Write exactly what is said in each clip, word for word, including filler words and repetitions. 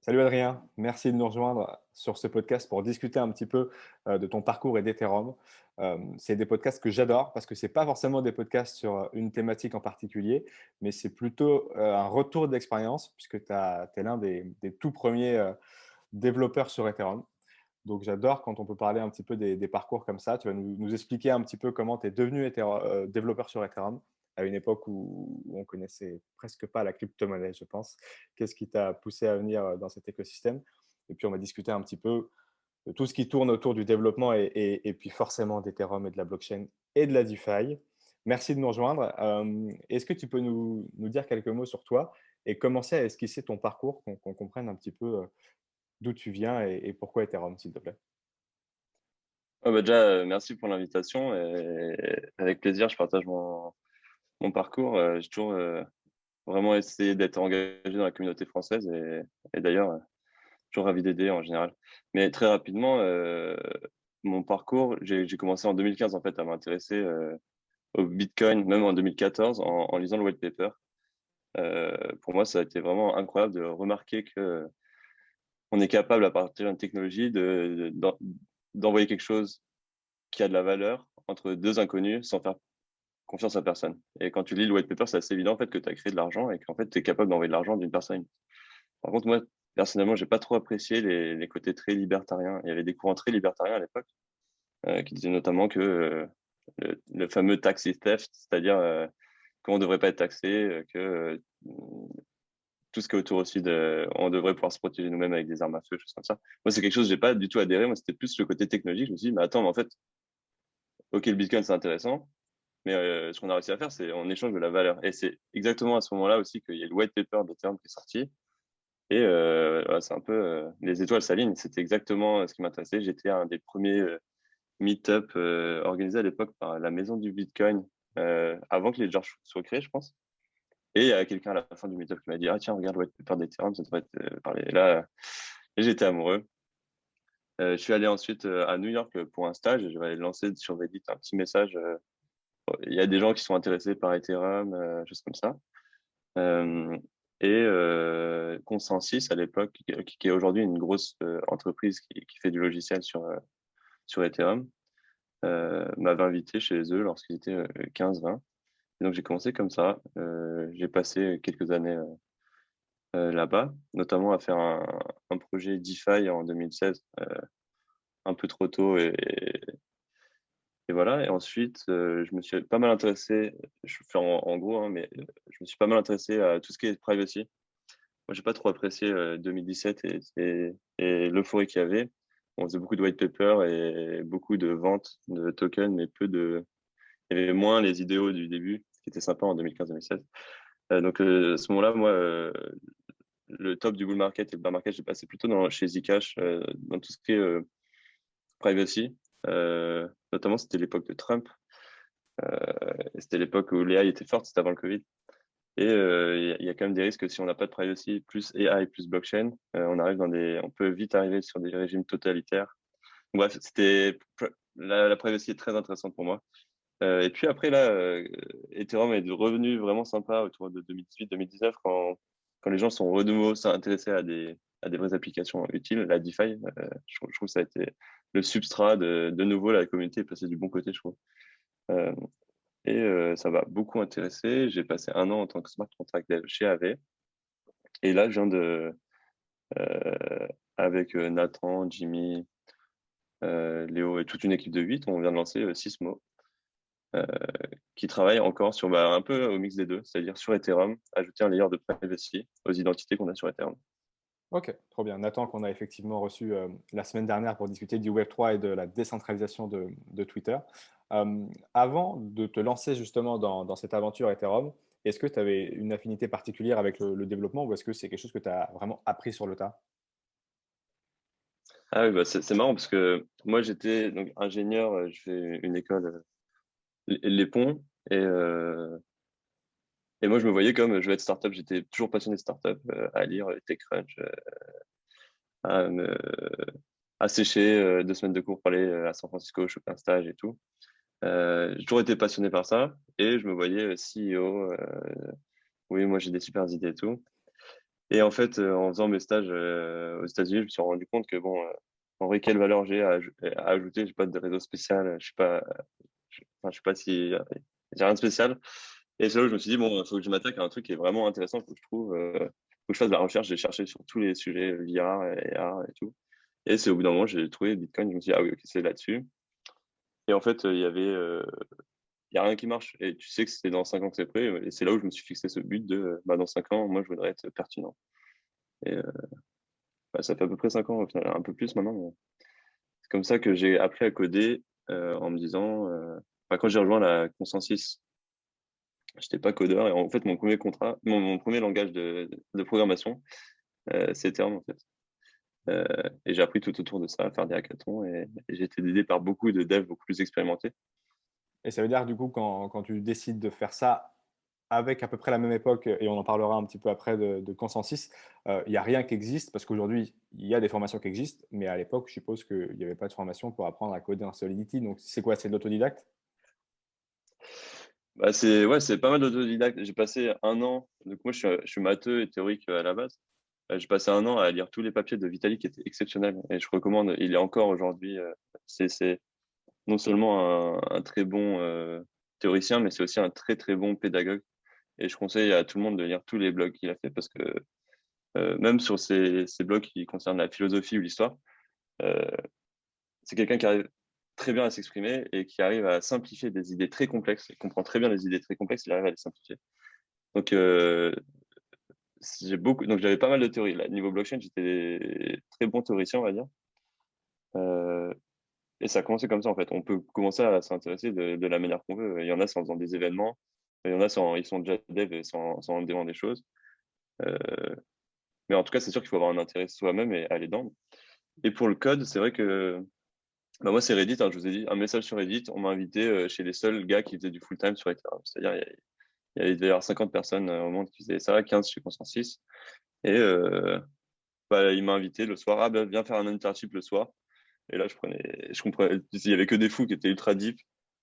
Salut Adrien, merci de nous rejoindre sur ce podcast pour discuter un petit peu euh, de ton parcours et d'Ethereum. Euh, c'est des podcasts que j'adore parce que ce n'est pas forcément des podcasts sur une thématique en particulier, mais c'est plutôt euh, un retour d'expérience puisque tu es l'un des, des tout premiers euh, développeurs sur Ethereum. Donc j'adore quand on peut parler un petit peu des, des parcours comme ça. Tu vas nous, nous expliquer un petit peu comment tu es devenu Ether- euh, développeur sur Ethereum à une époque où, où on connaissait presque pas la crypto-monnaie, je pense. Qu'est-ce qui t'a poussé à venir euh, dans cet écosystème? Et puis on va discuter un petit peu de tout ce qui tourne autour du développement et, et- et puis forcément d'Ethereum et de la blockchain et de la DeFi. Merci de nous rejoindre. Euh, Est-ce que tu peux nous, nous dire quelques mots sur toi et commencer à esquisser ton parcours, qu'on qu'on comprenne un petit peu euh, d'où tu viens et, et pourquoi Ethereum, s'il te plaît? Ah bah déjà, euh, merci pour l'invitation et avec plaisir, je partage mon, mon parcours. Euh, J'ai toujours euh, vraiment essayé d'être engagé dans la communauté française et, et d'ailleurs, euh, toujours ravi d'aider en général. Mais très rapidement, euh, mon parcours, j'ai j'ai commencé en deux mille quinze en fait à m'intéresser euh, au Bitcoin, même en deux mille quatorze en, en lisant le white paper. Euh, pour moi, ça a été vraiment incroyable de remarquer que on est capable à partir d'une technologie de, de- d'envoyer quelque chose qui a de la valeur entre deux inconnus sans faire confiance à personne. Et quand tu lis le white paper, c'est assez évident en fait que tu as créé de l'argent et qu'en fait tu es capable d'envoyer de l'argent d'une personne à une autre. Par contre, moi, personnellement, j'ai pas trop apprécié les, les côtés très libertariens. Il y avait des courants très libertariens à l'époque euh, qui disaient notamment que euh, le, le fameux tax theft, c'est-à-dire euh, qu'on ne devrait pas être taxé, euh, que euh, tout ce qui est autour aussi de, on devrait pouvoir se protéger nous-mêmes avec des armes à feu, choses comme ça. Moi, c'est quelque chose que j'ai pas du tout adhéré. Moi, c'était plus le côté technologique. Je me suis dit, mais attends, mais en fait, ok, le Bitcoin, c'est intéressant. Mais euh, ce qu'on a réussi à faire, c'est on échange de la valeur. Et c'est exactement à ce moment-là aussi qu'il y a le white paper d'Ethereum qui est sorti. Et euh, voilà, c'est un peu euh, les étoiles s'alignent. C'était exactement euh, ce qui m'intéressait. J'étais un des premiers euh, meet-up euh, organisés à l'époque par la Maison du Bitcoin, euh, avant que les Georges soient créés, je pense. Et il y a quelqu'un à la fin du meet-up qui m'a dit, ah tiens, regarde le white paper d'Ethereum, ça devrait être euh, parlé. Et là, euh, et j'étais amoureux. Euh, je suis allé ensuite euh, à New York euh, pour un stage et j'avais lancé sur Reddit un petit message. euh, Il y a des gens qui sont intéressés par Ethereum, euh, choses comme ça. Euh, et euh, Consensus à l'époque, qui, qui est aujourd'hui une grosse euh, entreprise qui, qui fait du logiciel sur euh, sur Ethereum, euh, m'avait invité chez eux lorsqu'ils étaient euh, quinze vingt. Et donc j'ai commencé comme ça. Euh, j'ai passé quelques années euh, euh, là-bas, notamment à faire un, un projet DeFi en deux mille seize, euh, un peu trop tôt et, et voilà. Et ensuite, euh, je me suis pas mal intéressé, je fais en, en gros, hein, mais euh, je me suis pas mal intéressé à tout ce qui est privacy. Moi, j'ai pas trop apprécié euh, deux mille dix-sept et, et, et l'euphorie qu'il y avait. On faisait beaucoup de white paper et beaucoup de ventes de tokens, mais peu de, il y avait moins les idéaux du début, ce qui était sympa en deux mille quinze-deux mille seize. Euh, donc, euh, à ce moment-là, moi, euh, le top du bull market et le bear market, j'ai passé plutôt dans, chez Zcash, euh, dans tout ce qui est euh, privacy. Euh, notamment, c'était l'époque de Trump. Euh, C'était l'époque où l'A I était forte, c'était avant le Covid. Et euh, il y, a il y a quand même des risques si on n'a pas de privacy plus A I plus blockchain, euh, on arrive dans des, on peut vite arriver sur des régimes totalitaires. Bref, c'était la, la privacy est très intéressante pour moi. Euh, et puis après là, euh, Ethereum est revenu vraiment sympa autour de deux mille dix-huit deux mille dix-neuf quand quand les gens sont de nouveau intéressés à des à des vraies applications utiles. La DeFi, euh, je, trouve je trouve que ça a été le substrat de de nouveau la communauté est passée du bon côté, je trouve. Euh, et euh, ça m'a beaucoup intéressé. J'ai passé un an en tant que smart contract dev chez A V. Et là, je viens de, euh, avec euh, Nathan, Jimmy, euh, Léo et toute une équipe de huit, on vient de lancer euh, Sysmo, euh, qui travaille encore sur bah, un peu au mix des deux, c'est-à-dire sur Ethereum, ajouter un layer de privacy aux identités qu'on a sur Ethereum. Ok, trop bien. Nathan, qu'on a effectivement reçu euh, la semaine dernière pour discuter du web trois et de la décentralisation de, de Twitter. Euh, avant de te lancer justement dans, dans cette aventure Ethereum, est-ce que tu avais une affinité particulière avec le, le développement ou est-ce que c'est quelque chose que tu as vraiment appris sur le tas? Ah oui, bah c'est c'est marrant parce que moi j'étais donc ingénieur, euh, je fais une école, euh, les les ponts, et, euh, et moi je me voyais comme je vais être startup, j'étais toujours passionné de startup, euh, à lire euh, TechCrunch, euh, à me à sécher euh, deux semaines de cours pour aller euh, à San Francisco, choper un stage et tout. Euh, j'ai toujours été passionné par ça et je me voyais euh, C E O. Euh, oui, moi j'ai des super idées et tout. Et en fait, euh, en faisant mes stages euh, aux États-Unis, je me suis rendu compte que, bon, euh, en vrai, quelle valeur j'ai à, aj- à ajouter? J'ai pas de réseau spécial, je sais pas, je, enfin, je sais pas si j'ai rien de spécial. Et c'est là où je me suis dit, bon, il faut que je m'attaque à un truc qui est vraiment intéressant, faut que je trouve, euh, faut que je fasse de la recherche. J'ai cherché sur tous les sujets V R et A R et tout. Et c'est au bout d'un moment, j'ai trouvé Bitcoin, je me suis dit, ah oui, ok, c'est là-dessus. Et en fait, euh, il y avait, euh, il y a rien qui marche. Et tu sais que c'est dans cinq ans que c'est prêt. Et c'est là où je me suis fixé ce but de, euh, bah, dans cinq ans, moi, je voudrais être pertinent. Et euh, bah, ça fait à peu près cinq ans, au final, un peu plus maintenant. Mais c'est comme ça que j'ai appris à coder euh, en me disant, euh, enfin, quand j'ai rejoint la Consensus, j'étais pas codeur. Et en fait, mon premier contrat, mon, mon premier langage de, de programmation, euh, c'est Ethereum, en fait. Euh, et j'ai appris tout autour de ça, à faire des hackathons. Et, et j'ai été aidé par beaucoup de devs beaucoup plus expérimentés. Et ça veut dire, du coup, quand, quand tu décides de faire ça avec à peu près la même époque, et on en parlera un petit peu après de, de Consensus, euh, il n'y a rien qui existe, parce qu'aujourd'hui, il y a des formations qui existent, mais à l'époque, je suppose qu'il n'y avait pas de formation pour apprendre à coder en Solidity. Donc, c'est quoi? C'est de l'autodidacte? Bah, c'est ouais, c'est pas mal d'autodidacte. J'ai passé un an, donc moi je suis, je suis matheux et théorique euh, à la base. Euh, J'ai passé un an à lire tous les papiers de Vitalik qui étaient exceptionnels et je recommande. Il est encore aujourd'hui. euh, c'est c'est non seulement un, un très bon euh, théoricien, mais c'est aussi un très très bon pédagogue. Et je conseille à tout le monde de lire tous les blogs qu'il a fait parce que euh, même sur ces, ces blogs qui concernent la philosophie ou l'histoire, euh, c'est quelqu'un qui arrive très bien à s'exprimer et qui arrive à simplifier des idées très complexes. Il comprend très bien les idées très complexes, il arrive à les simplifier. Donc, euh, j'ai beaucoup, donc j'avais pas mal de théories. Là, niveau blockchain, j'étais très bon théoricien, on va dire. Euh, et ça a commencé comme ça, en fait. On peut commencer à s'intéresser de, de la manière qu'on veut. Il y en a, c'est en faisant des événements. Il y en a, sans, ils sont déjà dev et sans, sans en demandant des choses. Euh, mais en tout cas, c'est sûr qu'il faut avoir un intérêt soi-même et aller dedans. Et pour le code, c'est vrai que bah moi, c'est Reddit. Hein, je vous ai dit, un message sur Reddit. On m'a invité euh, chez les seuls gars qui faisaient du full-time sur Ethereum. C'est-à-dire, il y, a- il y avait il devait y avoir cinquante personnes euh, au monde qui faisaient ça, quinze chez Consensus. Et euh, bah, il m'a invité le soir. Ah, bah, viens faire un internship le soir. Et là, je prenais, je comprenais, il y avait que des fous qui étaient ultra deep.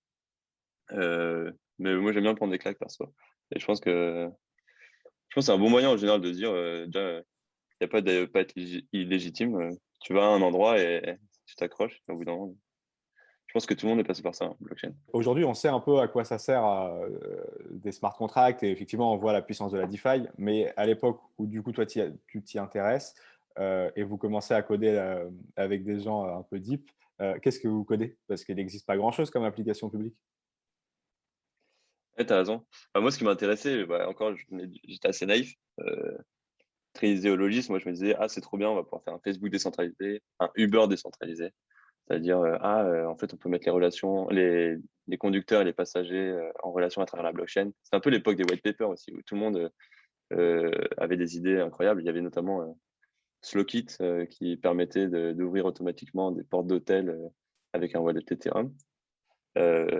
Euh, mais moi, j'aime bien prendre des claques perso. Et je pense que, je pense que c'est un bon moyen en général de dire, euh, déjà, il n'y a pas de pas être lég- illégitime. Euh, tu vas à un endroit et tu t'accroches. Et au bout d'un moment, je pense que tout le monde est passé par ça, hein, blockchain. Aujourd'hui, on sait un peu à quoi ça sert euh, des smart contracts et effectivement, on voit la puissance de la DeFi. Mais à l'époque où du coup, toi, t'y- tu t'y intéresses euh, et vous commencez à coder euh, avec des gens euh, un peu deep, euh, qu'est-ce que vous codez? Parce qu'il n'existe pas grand-chose comme application publique. Ouais, t'as raison. Bah, moi, ce qui m'intéressait, bah, encore, je venais du- j'étais assez naïf, euh, très idéologiste. Moi, je me disais, ah, c'est trop bien, on va pouvoir faire un Facebook décentralisé, un Uber décentralisé. C'est-à-dire, euh, ah, euh, en fait, on peut mettre les relations, les, les conducteurs et les passagers euh, en relation à travers la blockchain. C'est un peu l'époque des white papers aussi, où tout le monde euh, avait des idées incroyables. Il y avait notamment euh, Slowkit euh, qui permettait de- d'ouvrir automatiquement des portes d'hôtel euh, avec un wallet Ethereum. Euh,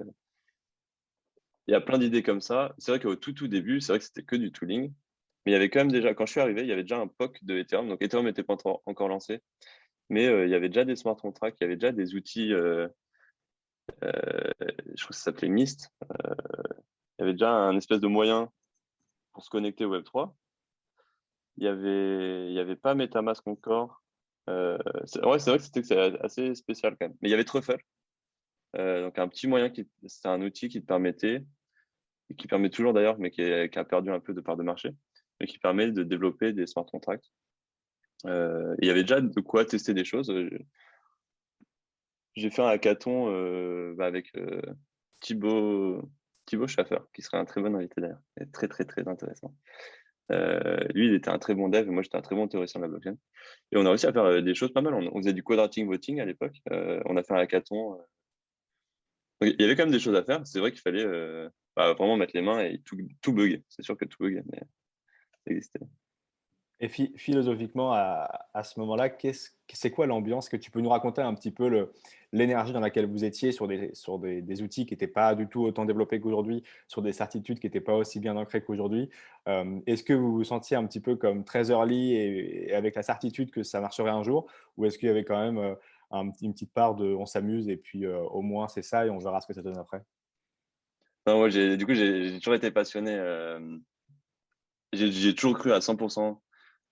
il y a plein d'idées comme ça. C'est vrai qu'au tout, tout début, c'est vrai que c'était que du tooling. Mais il y avait quand même déjà, quand je suis arrivé, il y avait déjà un P O C de Ethereum. Donc Ethereum n'était pas encore encore lancé. Mais euh, il y avait déjà des smart contracts, il y avait déjà des outils, euh, euh, je crois que ça s'appelait Mist. Il y avait déjà un espèce de moyen pour se connecter au Web trois. Il y avait, il y avait pas MetaMask encore. Euh, c'est, ouais, c'est vrai que c'était c'est assez spécial quand même. Mais il y avait Truffle, euh, donc un petit moyen qui, c'est un outil qui te permettait, et qui permet toujours d'ailleurs, mais qui, est- qui a perdu un peu de part de marché, mais qui permet de développer des smart contracts. Euh, et il y avait déjà de quoi tester des choses. J'ai fait un hackathon euh, bah, avec euh, Thibaut, Thibaut Schaffer, qui serait un très bon invité d'ailleurs, et très très très intéressant. Euh, lui, il était un très bon dev, et moi j'étais un très bon théoricien de la blockchain. Et on a réussi à faire euh, des choses pas mal. On, on faisait du quadratic voting à l'époque. Euh, on a fait un hackathon. euh. Donc, il y avait quand même des choses à faire. C'est vrai qu'il fallait euh, bah, vraiment mettre les mains et tout, tout bug. C'est sûr que tout bug, mais ça existait. Et phi- philosophiquement, à, à ce moment-là, qu'est-ce, c'est quoi l'ambiance que tu peux nous raconter un petit peu le- l'énergie dans laquelle vous étiez sur des, sur des, des outils qui n'étaient pas du tout autant développés qu'aujourd'hui, sur des certitudes qui n'étaient pas aussi bien ancrées qu'aujourd'hui. Euh, est-ce que vous vous sentiez un petit peu comme très early et, et avec la certitude que ça marcherait un jour, ou est-ce qu'il y avait quand même euh, un petit- une petite part de on s'amuse et puis euh, au moins c'est ça et on verra ce que ça donne après? Non, moi, j'ai, du coup, j'ai j'ai toujours été passionné. euh, j'ai j'ai toujours cru à cent pour cent.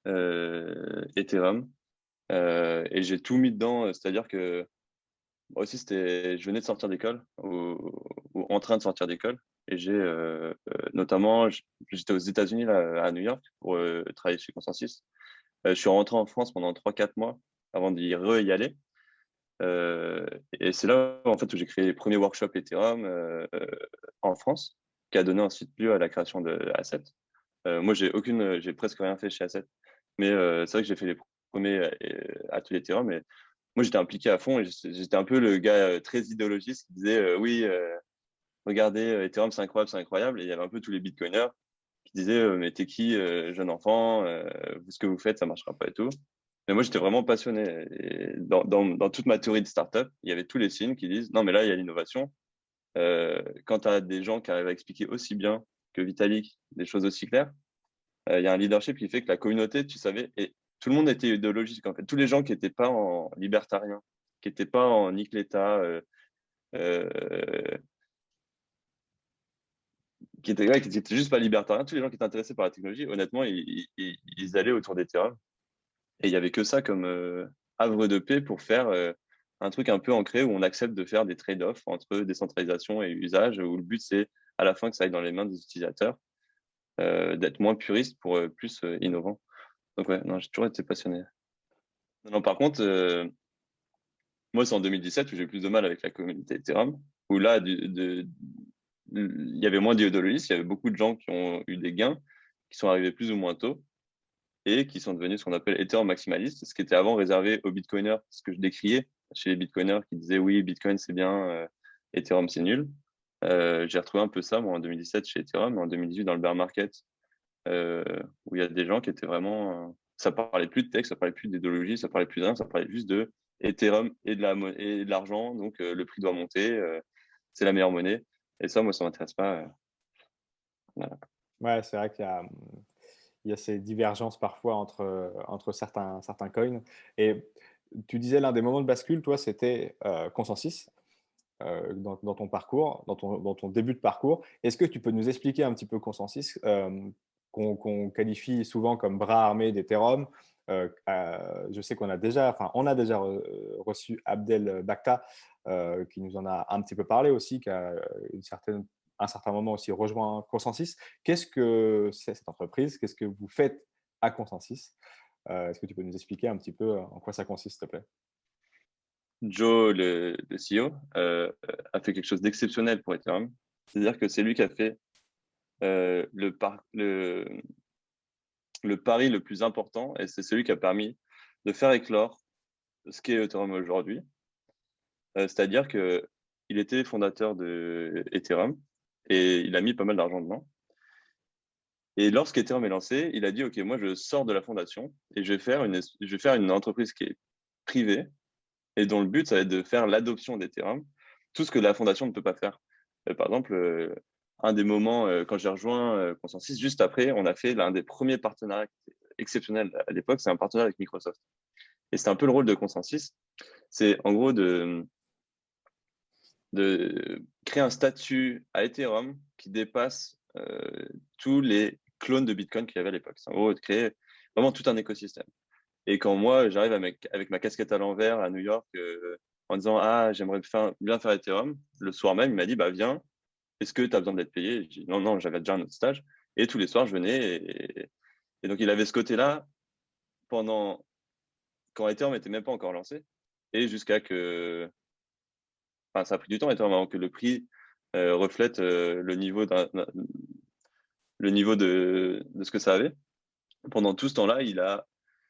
euh, Ethereum. Euh, et j'ai tout mis dedans, euh, c'est-à-dire que moi aussi, c'était, je venais de sortir d'école ou, ou en train de sortir d'école. Et j'ai euh, euh, notamment, j- j'étais aux États-Unis, là, à New York, pour euh, travailler chez Consensus. Euh, je suis rentré en France pendant trois quatre mois avant d'y re-y aller. Euh, et c'est là, en fait, où j'ai créé les premiers workshops Ethereum euh, euh, en France, qui a donné ensuite lieu à la création de Asset. Euh, moi, j'ai aucune, j'ai presque rien fait chez Asset, mais euh, c'est vrai que j'ai fait les premiers euh, ateliers Ethereum. Et moi, j'étais impliqué à fond et j'étais un peu le gars euh, très idéologiste qui disait euh, oui, euh, regardez, euh, Ethereum, c'est incroyable, c'est incroyable. Et il y avait un peu tous les bitcoiners qui disaient euh, mais t'es qui, euh, jeune enfant, euh, ce que vous faites, ça marchera pas et tout. Mais moi, j'étais vraiment passionné. Et dans, dans, dans toute ma théorie de startup, il y avait tous les signes qui disent non, mais là, il y a l'innovation. Euh, quand tu as des gens qui arrivent à expliquer aussi bien que Vitalik des choses aussi claires, euh, il y a un leadership qui fait que la communauté, tu savais, et tout le monde était idéologique en fait. Tous les gens qui n'étaient pas en libertarien, qui n'étaient pas en nique l'État, euh, euh, qui étaient, ouais, qui étaient juste pas libertariens, tous les gens qui étaient intéressés par la technologie, honnêtement, ils, ils, ils allaient autour des terrains. Et il y avait que ça comme euh, havre de paix pour faire euh, un truc un peu ancré où on accepte de faire des trade-offs entre décentralisation et usage, où le but c'est à la fin que ça aille dans les mains des utilisateurs, euh, d'être moins puriste pour euh, plus euh, innovant. Donc ouais, non, j'ai toujours été passionné. Non, non, par contre, euh, moi c'est en deux mille dix-sept où j'ai eu plus de mal avec la communauté Ethereum, où là, du- de, il y avait moins d'idéologie, il y avait beaucoup de gens qui ont eu des gains, qui sont arrivés plus ou moins tôt et qui sont devenus ce qu'on appelle Ethereum maximalistes, ce qui était avant réservé aux bitcoiners, ce que je décriais chez les bitcoiners qui disaient oui, Bitcoin c'est bien, euh, Ethereum c'est nul. Euh, j'ai retrouvé un peu ça moi en deux mille dix-sept chez Ethereum, en deux mille dix-huit dans le bear market, euh, où il y a des gens qui étaient vraiment, euh, ça parlait plus de texte, ça parlait plus d'idéologie, ça parlait plus de rien, ça parlait juste de Ethereum et de la mo- et de l'argent, donc euh, le prix doit monter, euh, c'est la meilleure monnaie. Et ça, moi, ça m'intéresse pas. euh, voilà. Ouais, c'est vrai qu'il y a, il y a ces divergences parfois entre, entre certains, certains coins. Et tu disais l'un des moments de bascule, toi, c'était euh, Consensus euh, dans, dans ton parcours, dans ton, dans ton début de parcours. Est-ce que tu peux nous expliquer un petit peu Consensus, euh, qu'on qu'on qualifie souvent comme bras armé d'Ethereum? Euh, euh, je sais qu'on a déjà, enfin, on a déjà re- reçu Abdel Bakta, euh, qui nous en a un petit peu parlé aussi, qui a une certaine, un certain moment aussi rejoint Consensus. Qu'est-ce que c'est cette entreprise? Qu'est-ce que vous faites à Consensus? Euh, Est-ce que tu peux nous expliquer un petit peu en quoi ça consiste, s'il te plaît? Joe, le, le C E O, euh, a fait quelque chose d'exceptionnel pour Ethereum. C'est-à-dire que c'est lui qui a fait euh, le, par, le, le pari le plus important et c'est celui qui a permis de faire éclore ce qu'est Ethereum aujourd'hui. Euh, c'est-à-dire que il était fondateur de Ethereum et il a mis pas mal d'argent dedans. Et lorsqu'Ethereum est lancé, il a dit, OK, moi, je sors de la fondation et je vais faire une, je vais faire une entreprise qui est privée et dont le but, ça va être de faire l'adoption d'Ethereum, tout ce que la fondation ne peut pas faire. Euh, par exemple, euh, un des moments, euh, quand j'ai rejoint euh, Consensus, juste après, on a fait l'un des premiers partenariats exceptionnels à l'époque, c'est un partenariat avec Microsoft. Et c'est un peu le rôle de Consensus, c'est en gros de, de créer un statut à Ethereum qui dépasse euh, tous les clones de Bitcoin qu'il y avait à l'époque. C'est en gros de créer vraiment tout un écosystème. Et quand moi, j'arrive avec, avec ma casquette à l'envers à New York euh, en disant ah, j'aimerais faire, bien faire Ethereum, le soir même, il m'a dit bah viens, est-ce que tu as besoin d'être payé? J'ai dit non, non, j'avais déjà un autre stage. Et tous les soirs, je venais. Et, et donc, il avait ce côté-là pendant quand Ethereum n'était même pas encore lancé. Et jusqu'à que. Enfin, ça a pris du temps, Ethereum, avant que le prix euh, reflète euh, le niveau, d'un, le niveau de, de ce que ça avait. Pendant tout ce temps-là, il a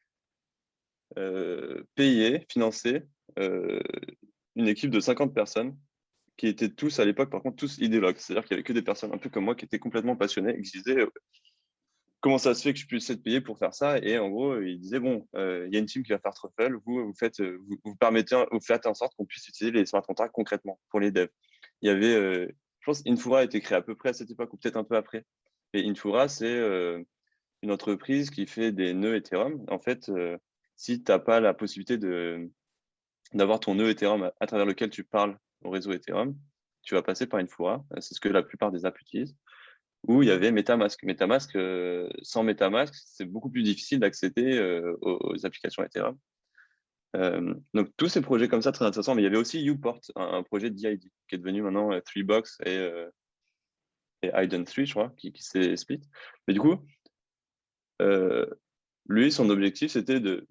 euh, payé, financé euh, une équipe de cinquante personnes qui étaient tous à l'époque, par contre, tous idéologues. C'est-à-dire qu'il y avait que des personnes un peu comme moi qui étaient complètement passionnées et qui se disaient euh, comment ça se fait que je puisse être payé pour faire ça. Et en gros, ils disaient bon, euh, il y a une team qui va faire Truffle, vous, vous faites, euh, vous, vous permettez, vous faites en sorte qu'on puisse utiliser les smart contracts concrètement pour les devs. Il y avait, euh, je pense, Infura a été créé à peu près à cette époque ou peut-être un peu après. Et Infura, c'est euh, une entreprise qui fait des nœuds Ethereum. En fait, euh, si tu n'as pas la possibilité de d'avoir ton nœud Ethereum à, à travers lequel tu parles au réseau Ethereum, tu vas passer par Infura. C'est ce que la plupart des apps utilisent. où il y avait MetaMask. MetaMask, euh, sans MetaMask, c'est beaucoup plus difficile d'accéder euh, aux, aux applications Ethereum. Euh, donc, tous ces projets comme ça, très intéressants. Mais il y avait aussi Uport, un, un projet de D I D, qui est devenu maintenant euh, Threebox et, euh, et Hidden trois, je crois, qui, qui s'est split. Mais du coup, euh, lui, son objectif, c'était de,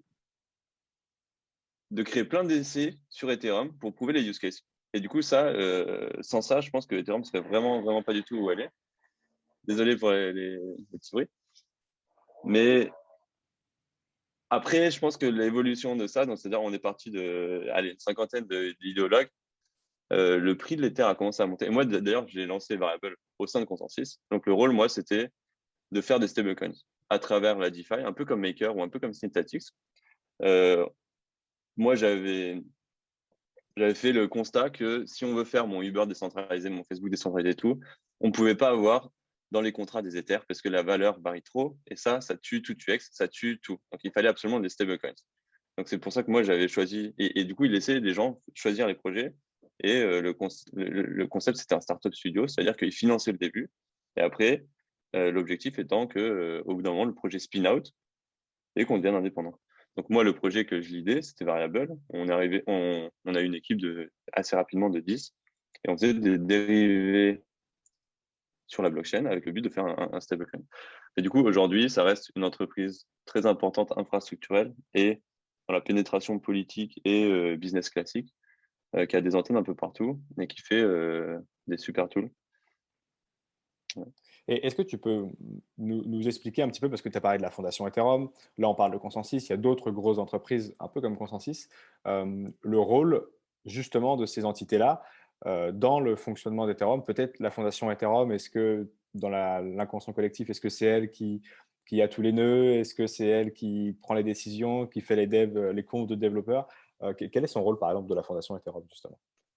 de créer plein d'essais sur Ethereum pour prouver les use cases. Et du coup, ça, euh, sans ça, je pense que Ethereum serait vraiment, vraiment pas du tout où elle est. Désolé pour les, les, les petits bruits. Mais après, je pense que l'évolution de ça, donc c'est-à-dire on est parti de allez, une cinquantaine d'idéologues, euh, le prix de l'Ether a commencé à monter. Et moi, d'ailleurs, j'ai lancé Variable au sein de Consensus. Donc le rôle, moi, c'était de faire des stablecoins à travers la DeFi, un peu comme Maker ou un peu comme Synthetix. Euh, moi, j'avais j'avais fait le constat que si on veut faire mon Uber décentralisé, mon Facebook décentralisé et tout, on ne pouvait pas avoir dans les contrats des Ethers parce que la valeur varie trop et ça, ça tue tout U X, ça tue tout. Donc, il fallait absolument des stablecoins. Donc, c'est pour ça que moi, j'avais choisi et, et, du coup, il laissait les gens choisir les projets et euh, le, le, le, concept, c'était un startup studio, c'est-à-dire qu'il finançait le début et après, euh, l'objectif étant que euh, au bout d'un moment, le projet spin out et qu'on devienne indépendant. Donc moi, le projet que je lidais, c'était Variable. On est arrivé, on, on a eu une équipe de assez rapidement de dix et on faisait des dérivés sur la blockchain avec le but de faire un, un stablecoin. Et du coup, aujourd'hui, ça reste une entreprise très importante infrastructurelle et dans la pénétration politique et euh, business classique, euh, qui a des antennes un peu partout et qui fait euh, des super tools. Ouais. Et est-ce que tu peux nous, nous expliquer un petit peu, parce que tu as parlé de la fondation Ethereum, là on parle de Consensus, il y a d'autres grosses entreprises un peu comme Consensus, euh, le rôle justement de ces entités-là euh, dans le fonctionnement d'Ethereum, peut-être la fondation Ethereum, est-ce que dans l'inconscient collectif, est-ce que c'est elle qui, qui a tous les nœuds, est-ce que c'est elle qui prend les décisions, qui fait les devs, les comptes de développeurs, euh, quel est son rôle par exemple de la fondation Ethereum justement?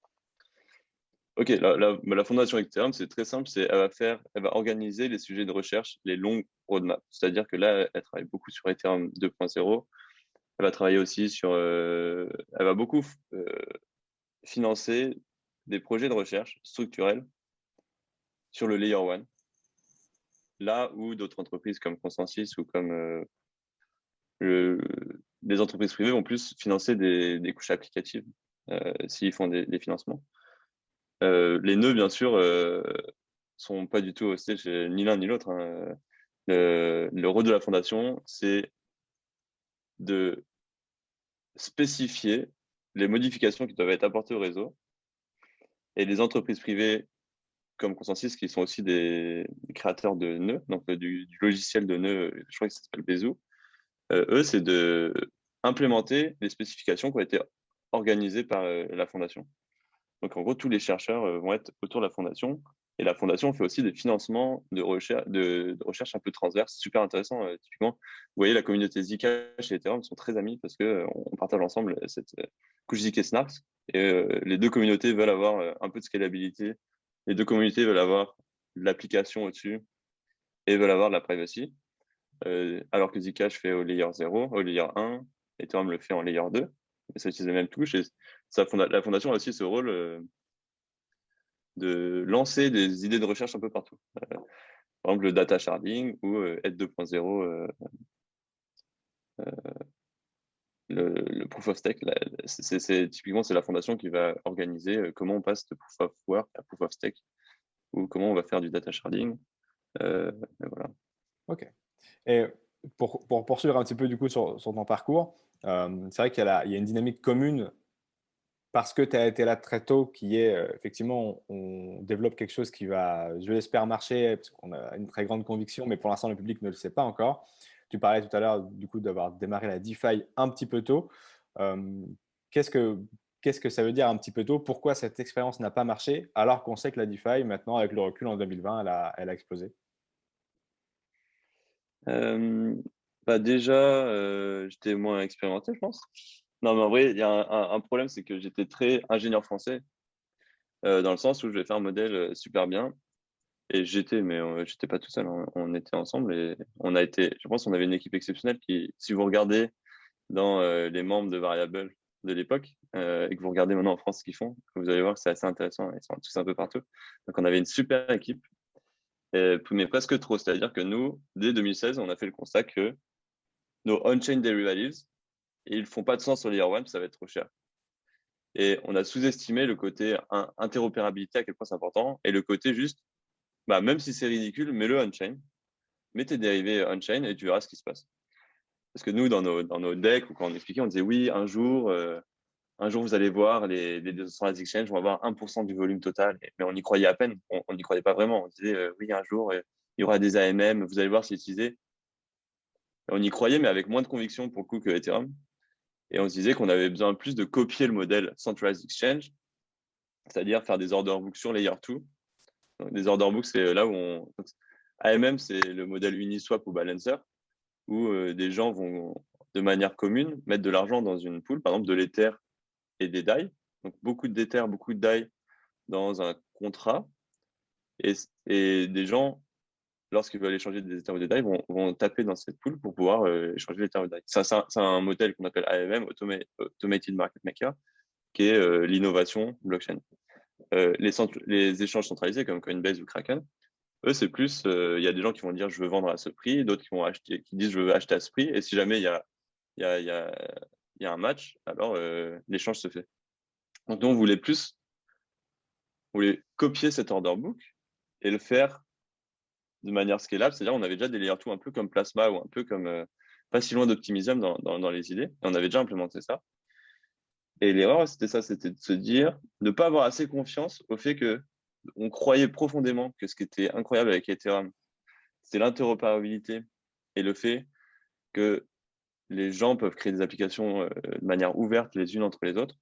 Ok, la, la, la fondation Ethereum, c'est très simple, c'est elle va faire, elle va organiser les sujets de recherche, les longues roadmaps. C'est-à-dire que là, elle travaille beaucoup sur Ethereum deux point zéro. Elle va travailler aussi sur, euh, elle va beaucoup euh, financer des projets de recherche structurels sur le layer one. Là où d'autres entreprises comme Consensus ou comme euh, le, les entreprises privées vont plus financer des, des couches applicatives euh, s'ils font des, des financements. Euh, les nœuds, bien sûr, euh, sont pas du tout hostés chez ni l'un ni l'autre. Hein. Le, le rôle de la fondation, c'est de spécifier les modifications qui doivent être apportées au réseau et les entreprises privées comme Consensus, qui sont aussi des créateurs de nœuds, donc euh, du, du, logiciel de nœuds, je crois que ça s'appelle Bezu. Euh, eux, c'est de implémenter les spécifications qui ont été organisées par euh, la fondation. Donc, en gros, tous les chercheurs euh, vont être autour de la fondation. Et la fondation fait aussi des financements de recherche, de, de recherche un peu transverses, super intéressant. Euh, typiquement, vous voyez, la communauté Zcash et Ethereum sont très amis parce qu'on euh, on partage ensemble cette euh, couche Z K Snarks. Et euh, les deux communautés veulent avoir euh, un peu de scalabilité. Les deux communautés veulent avoir de l'application au-dessus et veulent avoir de la privacy. Euh, alors que Zcash fait au layer zéro, au layer un, Ethereum le fait en layer deux. Mais ça utilise les mêmes touches. Et ça, la fondation a aussi ce rôle euh, de lancer des idées de recherche un peu partout. Euh, par exemple, le data sharding ou euh, E T H deux point zéro, euh, euh, le, le proof of stake. C'est, c'est, typiquement, c'est la fondation qui va organiser euh, comment on passe de proof of work à proof of stake ou comment on va faire du data sharding. Euh, voilà. Ok. Et pour, pour, poursuivre un petit peu du coup sur, sur ton parcours, euh, c'est vrai qu'il y a, la, il y a une dynamique commune parce que tu as été là très tôt, qui est euh, effectivement, on, on développe quelque chose qui va, je l'espère, marcher, parce qu'on a une très grande conviction, mais pour l'instant, le public ne le sait pas encore. Tu parlais tout à l'heure du coup d'avoir démarré la DeFi un petit peu tôt. Euh, qu'est-ce que, qu'est-ce que ça veut dire un petit peu tôt? Pourquoi cette expérience n'a pas marché alors qu'on sait que la DeFi, maintenant, avec le recul en deux mille vingt, elle a, elle a explosé? Euh, bah déjà, euh, j'étais moins expérimenté, je pense. Non, mais en vrai, il y a un, un, un problème, c'est que j'étais très ingénieur français, euh, dans le sens où je vais faire un modèle euh, super bien. Et j'étais, mais euh, j'étais pas tout seul, on, on était ensemble et on a été, je pense qu'on avait une équipe exceptionnelle qui, si vous regardez dans euh, les membres de Variable de l'époque euh, et que vous regardez maintenant en France ce qu'ils font, vous allez voir que c'est assez intéressant, ils sont tous un peu partout. Donc on avait une super équipe et, mais presque trop. C'est-à-dire que nous, dès deux mille seize, on a fait le constat que nos on-chain derivatives, ils ne font pas de sens sur layer one, ça va être trop cher. Et on a sous-estimé le côté interopérabilité, à quel point c'est important, et le côté juste, bah, même si c'est ridicule, mets-le on-chain, mets tes dérivés on-chain et tu verras ce qui se passe. Parce que nous, dans nos, dans nos decks, ou quand on expliquait, on disait oui, un jour, euh, un jour vous allez voir, les, les decentralized exchanges vont avoir un pour cent du volume total. Mais on y croyait à peine, on n'y croyait pas vraiment. On disait euh, oui, un jour, euh, il y aura des A M M, vous allez voir, c'est utilisé. On y croyait, mais avec moins de conviction pour le coup que Ethereum. Et on se disait qu'on avait besoin plus de copier le modèle Centralized Exchange, c'est-à-dire faire des order books sur Layer deux. Donc, des order books, c'est là où on. Donc, A M M, c'est le modèle Uniswap ou Balancer, où euh, des gens vont, de manière commune, mettre de l'argent dans une pool, par exemple de l'Ether et des D A I. Donc, beaucoup d'Ether, beaucoup de D A I dans un contrat. Et, et des gens, lorsqu'ils veulent échanger des Ether ou des D A I, vont, vont taper dans cette pool pour pouvoir euh, échanger l'Ether ou des D A I. C'est un, c'est un modèle qu'on appelle A M M, Automated Market Maker, qui est euh, l'innovation blockchain. Euh, les, les échanges centralisés comme Coinbase ou Kraken, eux, c'est plus, il euh, y a des gens qui vont dire je veux vendre à ce prix, d'autres qui vont acheter, qui disent je veux acheter à ce prix, et si jamais il y a, y, a, y, a, y a un match, alors euh, l'échange se fait. Donc nous, on voulait plus, on voulait copier cet order book et le faire de manière scalable, c'est-à-dire on avait déjà des layer deux un peu comme Plasma ou un peu comme, euh, pas si loin d'Optimism dans, dans, dans les idées, et on avait déjà implémenté ça. Et l'erreur, c'était ça, c'était de se dire, de ne pas avoir assez confiance au fait que on croyait profondément que ce qui était incroyable avec Ethereum, c'est l'interopérabilité et le fait que les gens peuvent créer des applications euh, de manière ouverte les unes entre les autres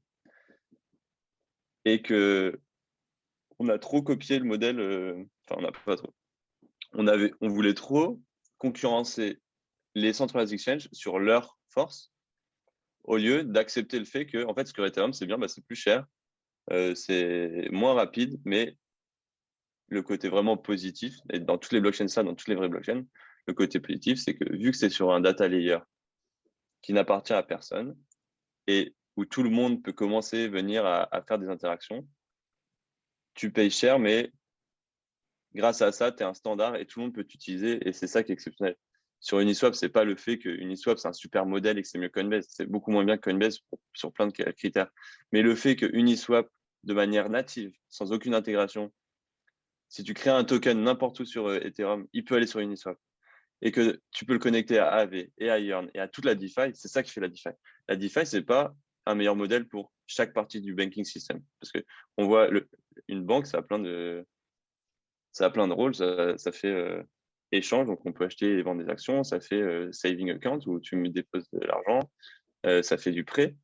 et que on a trop copié le modèle, euh, enfin on n'a pas trop, on avait, on voulait trop concurrencer les centralized exchanges sur leur force au lieu d'accepter le fait que en fait ce que Ethereum c'est bien, bah, c'est plus cher, euh, c'est moins rapide, mais le côté vraiment positif, et dans toutes les blockchains, ça, dans toutes les vraies blockchains, le côté positif, c'est que vu que c'est sur un data layer qui n'appartient à personne et où tout le monde peut commencer à venir à, à faire des interactions, tu payes cher, mais grâce à ça, tu es un standard et tout le monde peut t'utiliser et c'est ça qui est exceptionnel. Sur Uniswap, c'est pas le fait que Uniswap, c'est un super modèle et que c'est mieux que Coinbase. C'est beaucoup moins bien que Coinbase pour, sur plein de critères. Mais le fait que Uniswap, de manière native, sans aucune intégration, si tu crées un token n'importe où sur Ethereum, il peut aller sur Uniswap. Et que tu peux le connecter à A V et à Yearn et à toute la DeFi, c'est ça qui fait la DeFi. La DeFi, c'est pas un meilleur modèle pour chaque partie du banking system. Parce que on voit le, une banque, ça a plein de, ça a plein de rôles. Ça, ça fait euh, échange, donc on peut acheter et vendre des actions. Ça fait euh, saving account où tu me déposes de l'argent. Euh, ça fait du prêt.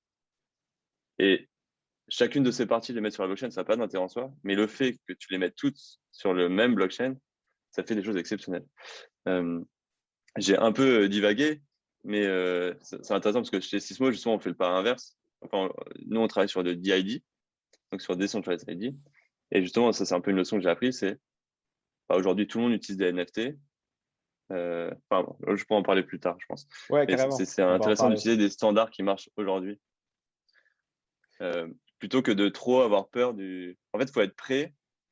Et chacune de ces parties, les mettre sur la blockchain, ça n'a pas d'intérêt en soi. Mais le fait que tu les mettes toutes sur le même blockchain, ça fait des choses exceptionnelles. Euh, J'ai un peu euh, divagué, mais euh, c'est c'est intéressant parce que chez Sysmo, justement, on fait le pas inverse. Enfin, nous, on travaille sur le D I D, donc sur Decentralized I D. Et justement, ça, c'est un peu une leçon que j'ai appris, c'est bah, aujourd'hui, tout le monde utilise des N F T. Euh, enfin, bon, je pourrais en parler plus tard, je pense. Ouais, Mais c'est carrément. c'est On va en intéressant parler aussi. d'utiliser des standards qui marchent aujourd'hui, euh, plutôt que de trop avoir peur du. En fait, il faut être prêt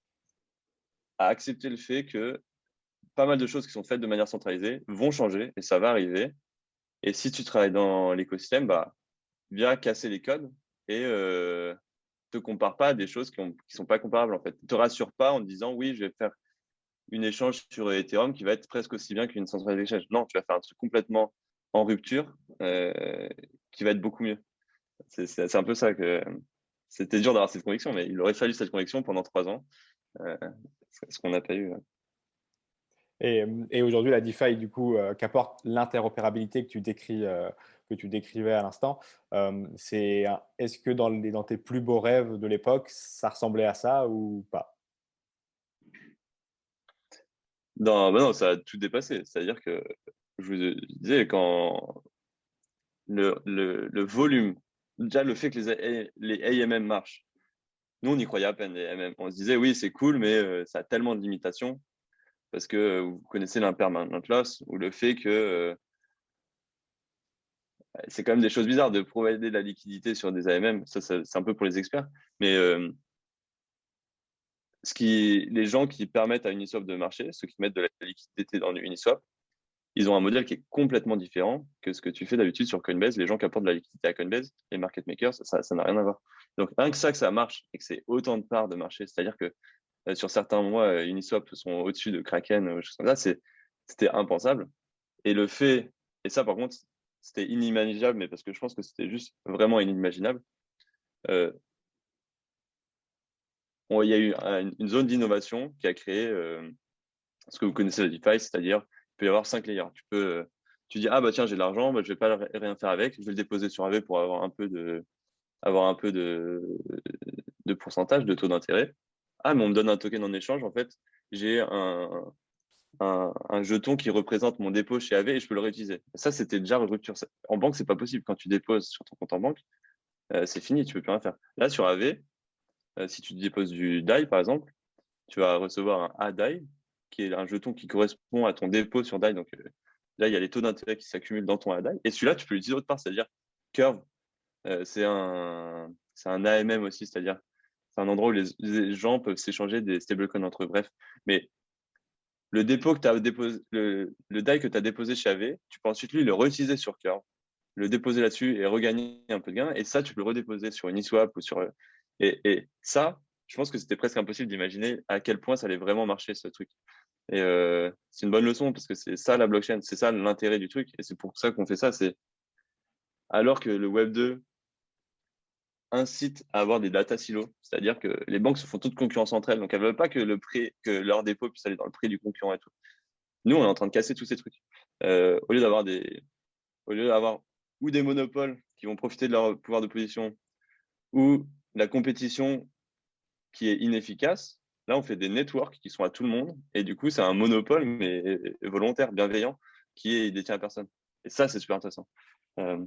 à accepter le fait que pas mal de choses qui sont faites de manière centralisée vont changer et ça va arriver. Et si tu travailles dans l'écosystème, bah, viens casser les codes et euh, te compare pas à des choses qui ne qui sont pas comparables en fait. Te rassure pas en te disant oui, je vais faire une échange sur Ethereum qui va être presque aussi bien qu'une centralisée exchange. Non, tu vas faire un truc complètement en rupture euh, qui va être beaucoup mieux. C'est c'est- c'est un peu ça que c'était dur d'avoir cette conviction, mais il aurait fallu cette conviction pendant trois ans, euh, ce qu'on n'a pas eu. Et, et aujourd'hui, la DeFi, du coup, euh, qu'apporte l'interopérabilité que tu décris, euh, que tu décrivais à l'instant, euh, c'est, un- est-ce que dans, les, dans tes plus beaux rêves de l'époque, ça ressemblait à ça ou pas? Non, bah non, ça a tout dépassé. C'est-à-dire que je vous disais, quand le, le, le volume, déjà le fait que les, A- les A M M marchent, nous on y croyait à peine, les A M M. On se disait oui, c'est cool, mais euh, ça a tellement de limitations parce que euh, vous connaissez l'impermanent loss ou le fait que euh, c'est quand même des choses bizarres de provider de la liquidité sur des A M M. Ça, ça c'est un peu pour les experts. Mais euh, ce qui, les gens qui permettent à Uniswap de marcher, ceux qui mettent de la liquidité dans Uniswap, ils ont un modèle qui est complètement différent que ce que tu fais d'habitude sur Coinbase. Les gens qui apportent de la liquidité à Coinbase, les market makers, ça, ça n'a rien à voir. Donc, rien que ça, que ça marche et que c'est autant de parts de marché, c'est-à-dire que euh, sur certains mois, euh, Uniswap sont au-dessus de Kraken, euh, choses comme ça, c'est, c'était impensable. Et le fait, et ça, par contre, c'était inimaginable, mais parce que je pense que c'était juste vraiment inimaginable. Euh, on- il y a eu un- une zone d'innovation qui a créé euh, ce que vous connaissez la DeFi, c'est-à-dire il peut y avoir cinq layers. Tu peux, euh, tu dis ah bah tiens j'ai de l'argent, bah, je vais pas rien faire avec, je vais le déposer sur Aave pour avoir un peu de, avoir un peu de, de pourcentage de taux d'intérêt. Ah mais on me donne un token en échange, en fait j'ai un, un, un jeton qui représente mon dépôt chez Aave et je peux le réutiliser. Ça c'était déjà une rupture. En banque c'est pas possible. Quand tu déposes sur ton compte en banque, euh, c'est fini, tu peux plus rien faire. Là sur Aave, euh, si tu déposes du D A I par exemple, tu vas recevoir un A D A I, qui est un jeton qui correspond à ton dépôt sur D A I. Donc euh, là, il y a les taux d'intérêt qui s'accumulent dans ton A D A I. Et celui-là, tu peux l'utiliser autre part, c'est-à-dire Curve, euh, c'est un, c'est un A M M aussi, c'est-à-dire c'est un endroit où les, les gens peuvent s'échanger des stablecoins entre eux. Bref, mais le dépôt que tu as déposé, le, le D A I que tu as déposé chez Aave, tu peux ensuite lui le réutiliser sur Curve, le déposer là-dessus et regagner un peu de gain. Et ça, tu peux le redéposer sur Uniswap ou sur. Et, et ça, je pense que c'était presque impossible d'imaginer à quel point ça allait vraiment marcher ce truc. Et euh, c'est une bonne leçon parce que c'est ça la blockchain, c'est ça l'intérêt du truc. Et c'est pour ça qu'on fait ça. C'est alors que le Web deux incite à avoir des data silos, c'est-à-dire que les banques se font toutes concurrence entre elles, donc elles veulent pas que le prix, que leur dépôt puisse aller dans le prix du concurrent et tout. Nous, on est en train de casser tous ces trucs. Euh, au lieu d'avoir des, au lieu d'avoir ou des monopoles qui vont profiter de leur pouvoir de position, ou la compétition qui est inefficace, là, on fait des networks qui sont à tout le monde. Et du coup, c'est un monopole, mais volontaire, bienveillant, qui est détient à personne. Et ça, c'est super intéressant. Euh,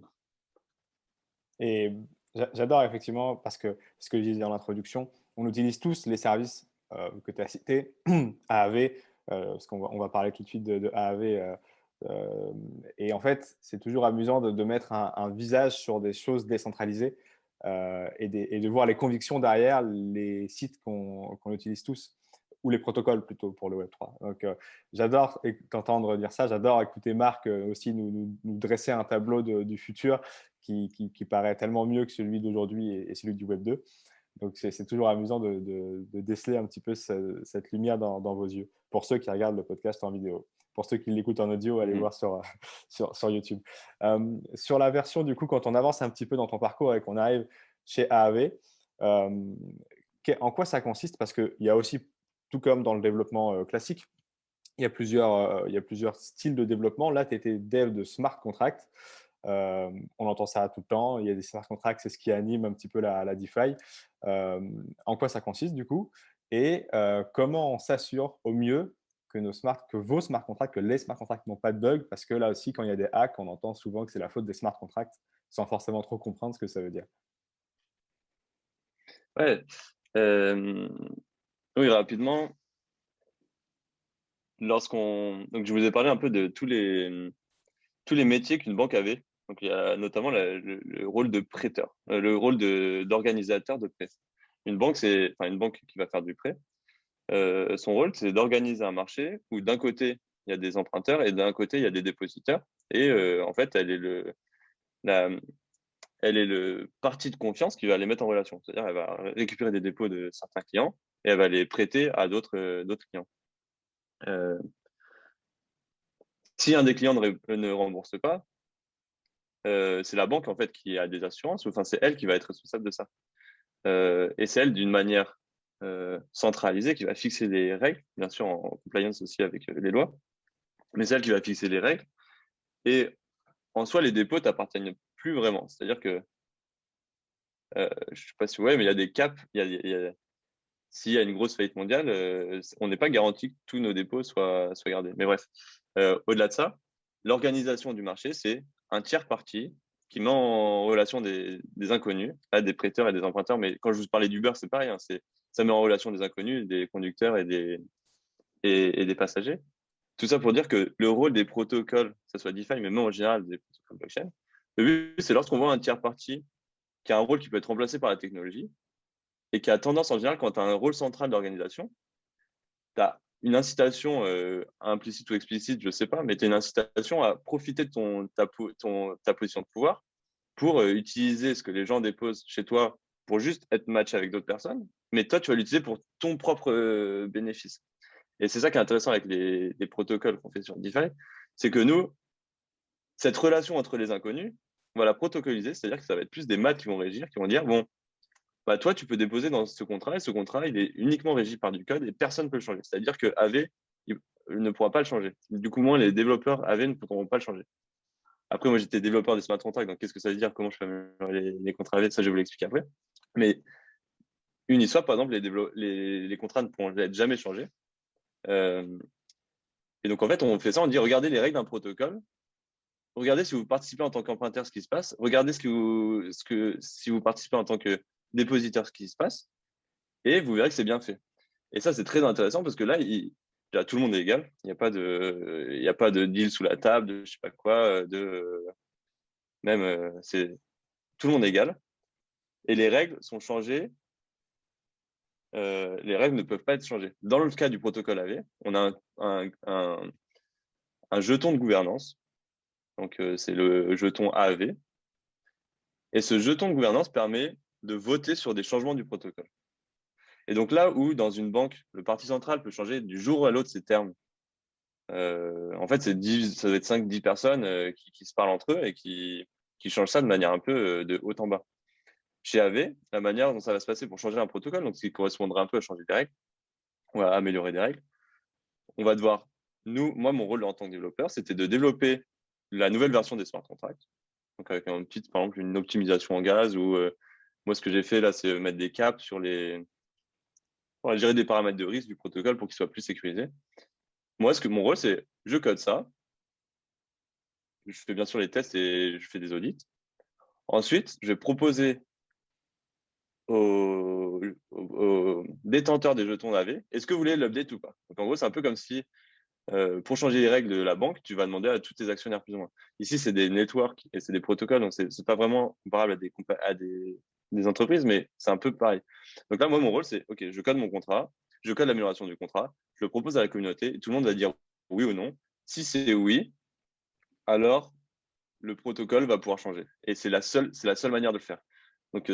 Et j'a- j'adore effectivement parce que ce que je disais dans l'introduction, on utilise tous les services euh, que tu as cités, Aave, euh, parce qu'on va, on va parler tout de suite de, de Aave. euh, euh, et en fait, c'est toujours amusant de, de mettre un, un visage sur des choses décentralisées euh, et, des- et de voir les convictions derrière les sites qu'on qu'on utilise tous, ou les protocoles plutôt pour le Web trois. Donc, euh, j'adore éc- t'entendre dire ça. J'adore écouter Marc euh, aussi nous, nous- nous dresser un tableau de- du futur qui, qui, qui paraît tellement mieux que celui d'aujourd'hui et, et celui du Web deux. Donc, c'est c'est toujours amusant de, de, de déceler un petit peu ce- cette lumière dans, dans vos yeux, pour ceux qui regardent le podcast en vidéo. Pour ceux qui l'écoutent en audio, allez mhm. voir sur, sur, sur YouTube. Euh, sur la version, du coup, quand on avance un petit peu dans ton parcours et qu'on arrive chez Aave, euh, que- en quoi ça consiste? Parce qu'il y a aussi, tout comme dans le développement euh, classique, il y, a plusieurs, euh, il y a plusieurs styles de développement. Là, tu étais dev de smart contract. Euh, on entend ça tout le temps. Il y a des smart contracts, c'est ce qui anime un petit peu la, la DeFi. Euh, en quoi ça consiste du coup? Et euh, comment on s'assure au mieux que, nos smart, que vos smart contracts, que les smart contracts n'ont pas de bugs? Parce que là aussi, quand il y a des hacks, on entend souvent que c'est la faute des smart contracts sans forcément trop comprendre ce que ça veut dire. Ouais. Euh, oui, rapidement, lorsqu'on. Donc, je vous ai parlé un peu de tous les, tous les métiers qu'une banque avait. Donc, il y a notamment la- le, le rôle de prêteur, euh, le rôle de, d'organisateur de prêt. Une banque, c'est, enfin, une banque qui va faire du prêt. Euh, son rôle, c'est d'organiser un marché où d'un côté, il y a des emprunteurs et d'un côté, il y a des dépositeurs. Et euh, en fait, elle est le, la, elle est le parti de confiance qui va les mettre en relation. C'est-à-dire, elle va récupérer des dépôts de certains clients et elle va les prêter à d'autres euh, d'autres clients. Euh, si un des clients ne, ré- ne rembourse pas, euh, c'est la banque en fait qui a des assurances, enfin c'est elle qui va être responsable de ça. Euh, et c'est elle d'une manière euh, centralisée qui va fixer les règles, bien sûr en compliance aussi avec euh, les lois, mais c'est elle qui va fixer les règles. Et en soi, les dépôts t'appartiennent plus vraiment. C'est-à-dire que euh, je sais pas si vous voyez, mais il y a des caps. Il y a, il y a- s'il y a une grosse faillite mondiale, euh, on n'est pas garanti que tous nos dépôts soient, soient gardés. Mais bref, euh, au-delà de ça, l'organisation du marché, c'est un tiers parti qui met en relation des, des inconnus, à des prêteurs et des emprunteurs. Mais quand je vous parlais d'Uber, c'est pareil. Hein, c'est, ça met en relation des inconnus, des conducteurs et des, et, et des passagers. Tout ça pour dire que le rôle des protocoles, que ce soit DeFi, mais même en général des protocoles blockchain, le but, c'est lorsqu'on voit un tiers parti qui a un rôle qui peut être remplacé par la technologie, et qui a tendance en général, quand tu as un rôle central d'organisation, tu as une incitation euh, implicite ou explicite, je ne sais pas, mais tu as une incitation à profiter de ton, ta, ton, ta position de pouvoir pour euh, utiliser ce que les gens déposent chez toi pour juste être matché avec d'autres personnes, mais toi, tu vas l'utiliser pour ton propre euh, bénéfice. Et c'est ça qui est intéressant avec les, les protocoles qu'on fait sur DeFi, c'est que nous, cette relation entre les inconnus, on va la protocoliser, c'est-à-dire que ça va être plus des maths qui vont régir, qui vont dire, bon, bah, toi, tu peux déposer dans ce contrat, et ce contrat, il est uniquement régi par du code et personne ne peut le changer. C'est-à-dire que A V il ne pourra pas le changer. Du coup, moi, les développeurs A V ne pourront pas le changer. Après, moi, j'étais développeur des smart contracts, donc qu'est-ce que ça veut dire? Comment je fais les, les contrats A V? Ça, je vais vous l'expliquer après. Mais Uniswap, par exemple, les, les, les contrats ne pourront être jamais changés. Euh, et donc, en fait, on fait ça, on dit, regardez les règles d'un protocole, regardez si vous participez en tant qu'emprunteur ce qui se passe, regardez ce que vous, ce que, si vous participez en tant que dépositeur ce qui se passe, et vous verrez que c'est bien fait. Et ça, c'est très intéressant parce que là, il, là, tout le monde est égal. Il n'y a pas de, il y a pas de deal sous la table, de je sais pas quoi, de même, euh, c'est tout le monde est égal. Et les règles sont changées. Euh, les règles ne peuvent pas être changées. Dans le cas du protocole A V, on a un, un, un, un jeton de gouvernance. Donc, euh, c'est le jeton A V. Et ce jeton de gouvernance permet de voter sur des changements du protocole. Et donc là où, dans une banque, le parti central peut changer du jour à l'autre ses termes, euh, en fait, c'est dix, ça doit être cinq dix personnes euh, qui, qui se parlent entre eux et qui, qui changent ça de manière un peu euh, de haut en bas. Chez A V, la manière dont ça va se passer pour changer un protocole, donc ce qui correspondrait un peu à changer des règles, ou à améliorer des règles, on va devoir, nous, moi, mon rôle en tant que développeur, c'était de développer la nouvelle version des smart contracts. Donc, avec une petite, par exemple, une optimisation en gaz ou euh, moi, ce que j'ai fait là, c'est mettre des caps sur les, pour gérer des paramètres de risque du protocole pour qu'il soit plus sécurisé. Moi, ce que mon rôle, c'est je code ça, je fais bien sûr les tests et je fais des audits. Ensuite, je vais proposer aux, aux, aux détenteurs des jetons d'A V, est-ce que vous voulez l'update ou pas? Donc, en gros, c'est un peu comme si, euh, pour changer les règles de la banque, tu vas demander à tous tes actionnaires plus ou moins. Ici, c'est des networks et c'est des protocoles, donc c'est n'est pas vraiment comparable à des, à des, des entreprises, mais c'est un peu pareil. Donc là, moi, mon rôle, c'est, OK, je code mon contrat, je code l'amélioration du contrat, je le propose à la communauté, et tout le monde va dire oui ou non. Si c'est oui, alors le protocole va pouvoir changer. Et c'est la seule, c'est la seule manière de le faire. Donc, euh,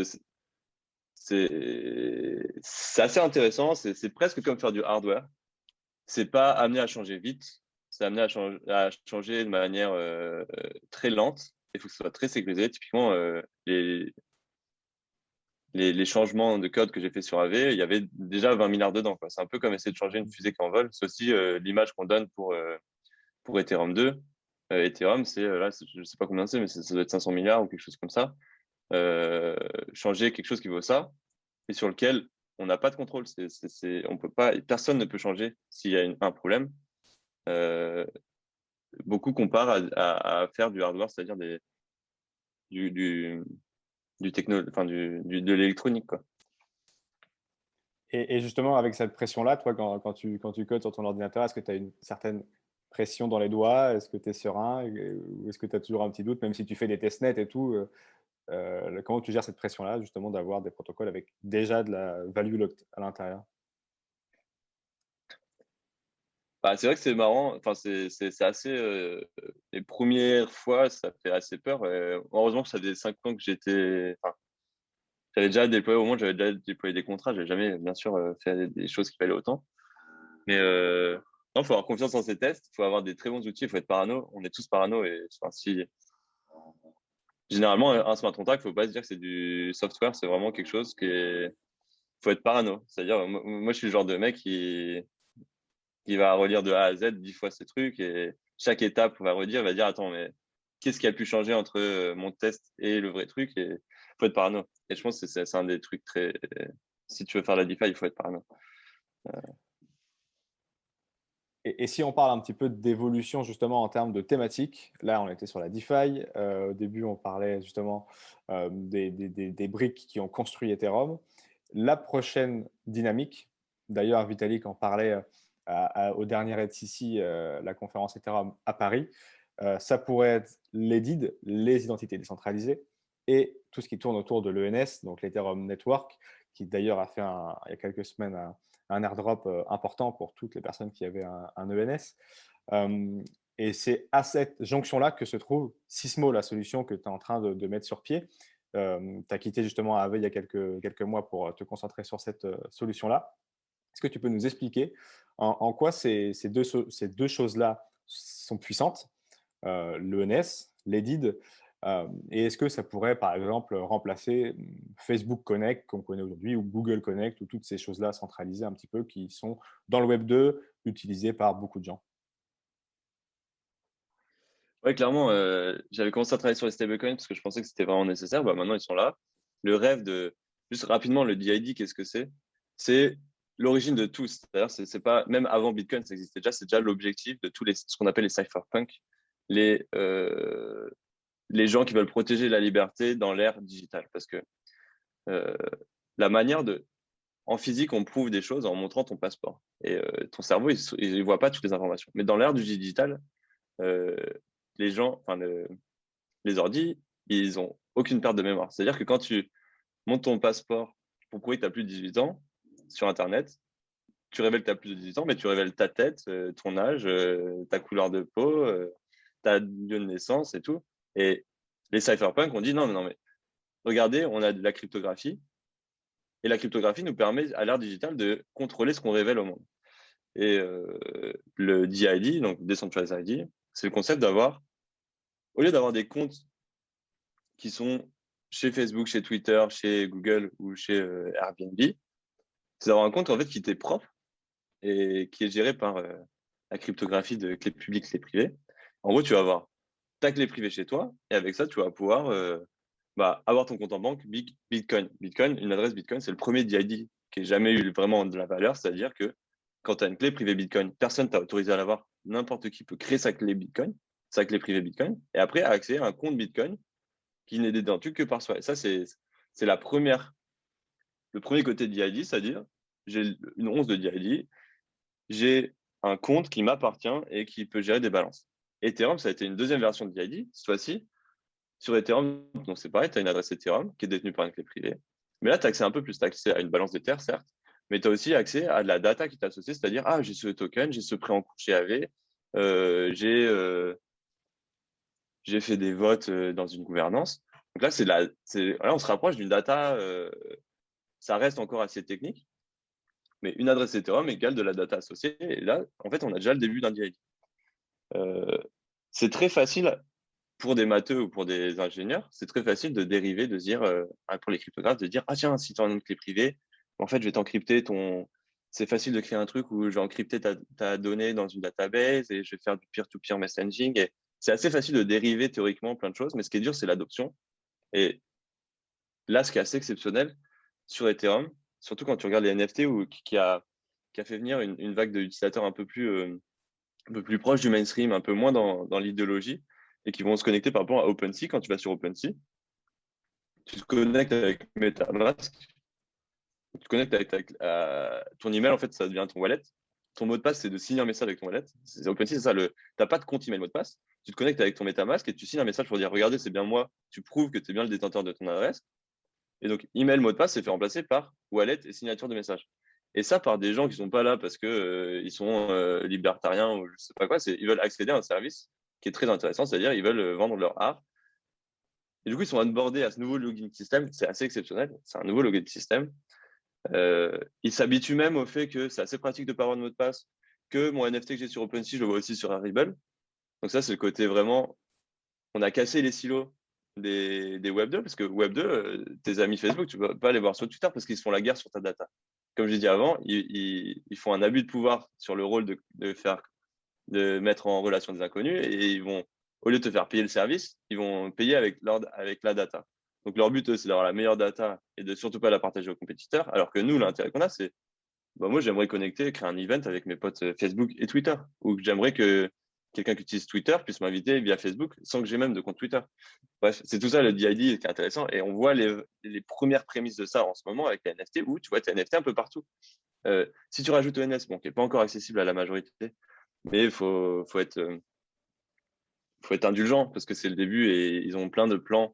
c'est, c'est assez intéressant. C'est, c'est presque comme faire du hardware. C'est pas amené à changer vite. C'est amené à, changer, à changer de manière euh, très lente. Il faut que ce soit très sécurisé. Typiquement, euh, les, les, les changements de code que j'ai fait sur A V, il y avait déjà vingt milliards dedans, quoi. C'est un peu comme essayer de changer une fusée qui envole. C'est aussi euh, l'image qu'on donne pour, euh, pour Ethereum deux. Euh, Ethereum, c'est, là, je ne sais pas combien c'est, mais ça doit être cinq cents milliards ou quelque chose comme ça. Euh, changer quelque chose qui vaut ça et sur lequel on n'a pas de contrôle. C'est, c'est, c'est, on peut pas, personne ne peut changer s'il y a une, un problème. Euh, beaucoup comparent à, à, à, faire du hardware, c'est-à-dire des, du, du, du techno, enfin du, du, de l'électronique, quoi. Et, et justement, avec cette pression-là, toi, quand, quand, tu, quand tu codes sur ton ordinateur, est-ce que tu as une certaine pression dans les doigts? Est-ce que tu es serein? Ou est-ce que tu as toujours un petit doute, même si tu fais des testnets et tout? euh, Euh, comment tu gères cette pression-là, justement, d'avoir des protocoles avec déjà de la value locked à l'intérieur? Bah, c'est vrai que c'est marrant. Enfin, c'est, c'est, c'est assez. Euh, les premières fois, ça fait assez peur. Euh, heureusement que ça faisait cinq ans que j'étais. Enfin, j'avais déjà déployé, au moins, j'avais déjà déployé des contrats. J'avais jamais, bien sûr, euh, fait des, des choses qui valaient autant. Mais euh, non, faut avoir confiance en ces tests. Il faut avoir des très bons outils. Il faut être parano. On est tous parano. Et enfin, si généralement un smart contract, faut pas se dire que c'est du software. C'est vraiment quelque chose qui est. Faut être parano. C'est-à-dire, moi, moi, je suis le genre de mec qui qui va relire de A à Z dix fois ces trucs et chaque étape, on va redire, il va dire, attends, mais qu'est-ce qui a pu changer entre euh, mon test et le vrai truc? Et faut être parano. Et je pense que c'est, c'est un des trucs très, si tu veux faire la DeFi, il faut être parano. Euh, Et, et si on parle un petit peu d'évolution, justement, en termes de thématique, là, on était sur la DeFi. Euh, au début, on parlait justement euh, des, des, des, des briques qui ont construit Ethereum. La prochaine dynamique, d'ailleurs, Vitalik en parlait euh, à, à, au dernier E T H C, euh, la conférence Ethereum à Paris, euh, ça pourrait être les D I D, les identités décentralisées, et tout ce qui tourne autour de l'E N S, donc l'Ethereum Network, qui d'ailleurs a fait un, il y a quelques semaines un, un airdrop euh, important pour toutes les personnes qui avaient un, un E N S. Euh, et c'est à cette jonction-là que se trouve Sysmo, la solution que tu es en train de, de mettre sur pied. Euh, tu as quitté justement Aave il y a quelques, quelques mois pour te concentrer sur cette euh, solution-là. Est-ce que tu peux nous expliquer en, en quoi ces, ces deux, ces deux choses-là sont puissantes, euh, l'E N S, l'Edid, euh, et est-ce que ça pourrait, par exemple, remplacer Facebook Connect qu'on connaît aujourd'hui, ou Google Connect, ou toutes ces choses-là centralisées un petit peu qui sont dans le Web deux, utilisées par beaucoup de gens? Ouais, clairement, euh, j'avais commencé à travailler sur les stablecoins parce que je pensais que c'était vraiment nécessaire. Bah, maintenant, ils sont là. Le rêve de, juste rapidement, le D I D, qu'est-ce que c'est? C'est l'origine de tout. C'est-à-dire, c'est c'est pas, même avant Bitcoin, ça existait déjà. C'est déjà l'objectif de tous les, ce qu'on appelle les cypherpunks, les, euh, les gens qui veulent protéger la liberté dans l'ère digitale. Parce que euh, la manière de, en physique, on prouve des choses en montrant ton passeport. Et euh, ton cerveau, il ne voit pas toutes les informations. Mais dans l'ère du digital, euh, les gens, enfin, le, les ordis, ils ont aucune perte de mémoire. C'est-à-dire que quand tu montes ton passeport pour prouver que tu as plus de dix-huit ans sur Internet, tu révèles que tu as plus de dix-huit ans, mais tu révèles ta tête, euh, ton âge, euh, ta couleur de peau, euh, ta lieu de naissance et tout. Et les cypherpunks ont dit non, mais non, mais regardez, on a de la cryptographie. Et la cryptographie nous permet, à l'ère digitale, de contrôler ce qu'on révèle au monde. Et euh, le D I D, donc Decentralized I D, c'est le concept d'avoir, au lieu d'avoir des comptes qui sont chez Facebook, chez Twitter, chez Google ou chez euh, Airbnb, c'est d'avoir un compte en fait qui t'est propre et qui est géré par euh, la cryptographie de clés publiques, clés privées. En gros, tu vas avoir ta clé privée chez toi et avec ça, tu vas pouvoir euh, bah, avoir ton compte en banque Bitcoin. Bitcoin, une adresse Bitcoin, c'est le premier D I D qui ait jamais eu vraiment de la valeur, c'est-à-dire que quand tu as une clé privée Bitcoin, personne t'a autorisé à l'avoir, n'importe qui peut créer sa clé Bitcoin, sa clé privée Bitcoin, et après accéder à un compte Bitcoin qui n'est détentu que par soi. Et ça, c'est, c'est la première, le premier côté de D I D, c'est-à-dire, j'ai une once de D I D, j'ai un compte qui m'appartient et qui peut gérer des balances. Ethereum, ça a été une deuxième version de D I D. Cette fois-ci, sur Ethereum, donc c'est pareil, tu as une adresse Ethereum qui est détenue par une clé privée. Mais là, tu as accès un peu plus. Tu as accès à une balance d'Ether, certes, mais tu as aussi accès à de la data qui est associée, c'est-à-dire, ah, j'ai ce token, j'ai ce prêt en cours chez A V, euh, j'ai euh, j'ai fait des votes euh, dans une gouvernance. Donc là, c'est la, c'est, là, on se rapproche d'une data, euh, ça reste encore assez technique, mais une adresse Ethereum égale de la data associée. Et là, en fait, on a déjà le début d'un D I D. Euh, c'est très facile pour des matheux ou pour des ingénieurs, c'est très facile de dériver, de dire, euh, pour les cryptographes, de dire, ah tiens, si tu as une clé privée, en fait, je vais t'encrypter ton. C'est facile de créer un truc où je vais encrypter ta, ta donnée dans une database et je vais faire du peer-to-peer messaging. Et c'est assez facile de dériver théoriquement plein de choses, mais ce qui est dur, c'est l'adoption. Et là, ce qui est assez exceptionnel sur Ethereum, surtout quand tu regardes les N F T ou qui a, qui a fait venir une, une vague d'utilisateurs un peu plus, euh, un peu plus proche du mainstream, un peu moins dans, dans l'idéologie, et qui vont se connecter par rapport à OpenSea. Quand tu vas sur OpenSea, tu te connectes avec MetaMask, tu te connectes avec, avec euh, ton email, en fait, ça devient ton wallet. Ton mot de passe, c'est de signer un message avec ton wallet. C'est, OpenSea, c'est ça. Tu n'as pas de compte email mot de passe. Tu te connectes avec ton MetaMask et tu signes un message pour dire, regardez, c'est bien moi. Tu prouves que tu es bien le détenteur de ton adresse. Et donc, email, mot de passe, c'est fait remplacer par wallet et signature de message. Et ça, par des gens qui sont pas là parce que euh, ils sont euh, libertariens ou je sais pas quoi, c'est ils veulent accéder à un service qui est très intéressant, c'est-à-dire ils veulent euh, vendre leur art. Et du coup, ils sont onboardés à ce nouveau login system. C'est assez exceptionnel. C'est un nouveau login system. Euh, ils s'habituent même au fait que c'est assez pratique de pas avoir de mot de passe, que mon N F T que j'ai sur OpenSea, je le vois aussi sur Rarible. Donc ça, c'est le côté vraiment, on a cassé les silos des, des Web deux, parce que Web deux, euh, tes amis Facebook, tu ne peux pas les voir sur Twitter parce qu'ils se font la guerre sur ta data. Comme j'ai dit avant, ils, ils, ils, font un abus de pouvoir sur le rôle de, de, faire, de mettre en relation des inconnus et ils vont, au lieu de te faire payer le service, ils vont payer avec, leur, avec la data. Donc leur but, c'est d'avoir la meilleure data et de surtout pas la partager aux compétiteurs, alors que nous, l'intérêt qu'on a, c'est, bah, moi, j'aimerais connecter, créer un event avec mes potes Facebook et Twitter, ou j'aimerais que quelqu'un qui utilise Twitter puisse m'inviter via Facebook sans que j'ai même de compte Twitter. Bref, c'est tout ça le D I D qui est intéressant et on voit les, les premières prémices de ça en ce moment avec les N F T où tu vois tes N F T un peu partout. Euh, si tu rajoutes E N S, bon, qui n'est pas encore accessible à la majorité, mais il faut, faut, être, euh, faut être indulgent parce que c'est le début et ils ont plein de plans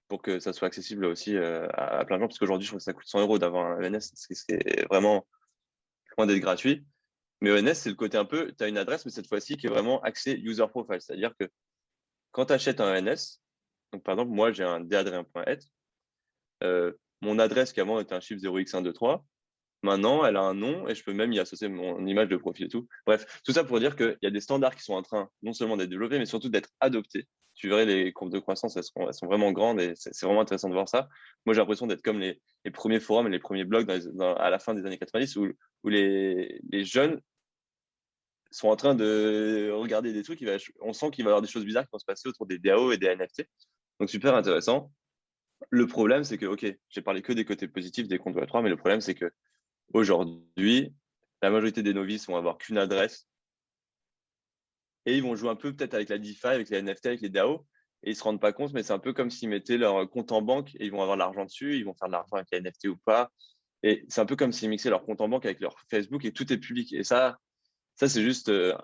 pour que ça soit accessible aussi euh, à, à plein de gens. Parce qu'aujourd'hui, je trouve que ça coûte cent euros d'avoir un E N S, ce qui ce qui est vraiment loin d'être gratuit. Mais E N S, c'est le côté un peu, tu as une adresse, mais cette fois-ci qui est vraiment axée user profile. C'est-à-dire que quand tu achètes un E N S, donc par exemple, moi, j'ai un dadrien.net, euh, mon adresse qui avant était un chiffre zéro x un deux trois, maintenant, elle a un nom et je peux même y associer mon image de profil et tout. Bref, tout ça pour dire qu'il y a des standards qui sont en train non seulement d'être développés, mais surtout d'être adoptés. Tu verrais les courbes de croissance, elles sont, elles sont vraiment grandes et c'est c'est vraiment intéressant de voir ça. Moi, j'ai l'impression d'être comme les, les premiers forums et les premiers blogs dans les- dans- à la fin des années quatre-vingt-dix où, où les, les jeunes sont en train de regarder des trucs. Il va, on sent qu'il va y avoir des choses bizarres qui vont se passer autour des D A O et des N F T. Donc, super intéressant. Le problème, c'est que, OK, j'ai parlé que des côtés positifs des comptes Web trois, mais le problème, c'est que aujourd'hui, la majorité des novices vont avoir qu'une adresse et ils vont jouer un peu peut-être avec la DeFi, avec les N F T, avec les D A O et ils se rendent pas compte, mais c'est un peu comme s'ils mettaient leur compte en banque et ils vont avoir de l'argent dessus, ils vont faire de l'argent avec les N F T ou pas. Et c'est un peu comme s'ils mixaient leur compte en banque avec leur Facebook et tout est public. Et ça, ça c'est juste euh,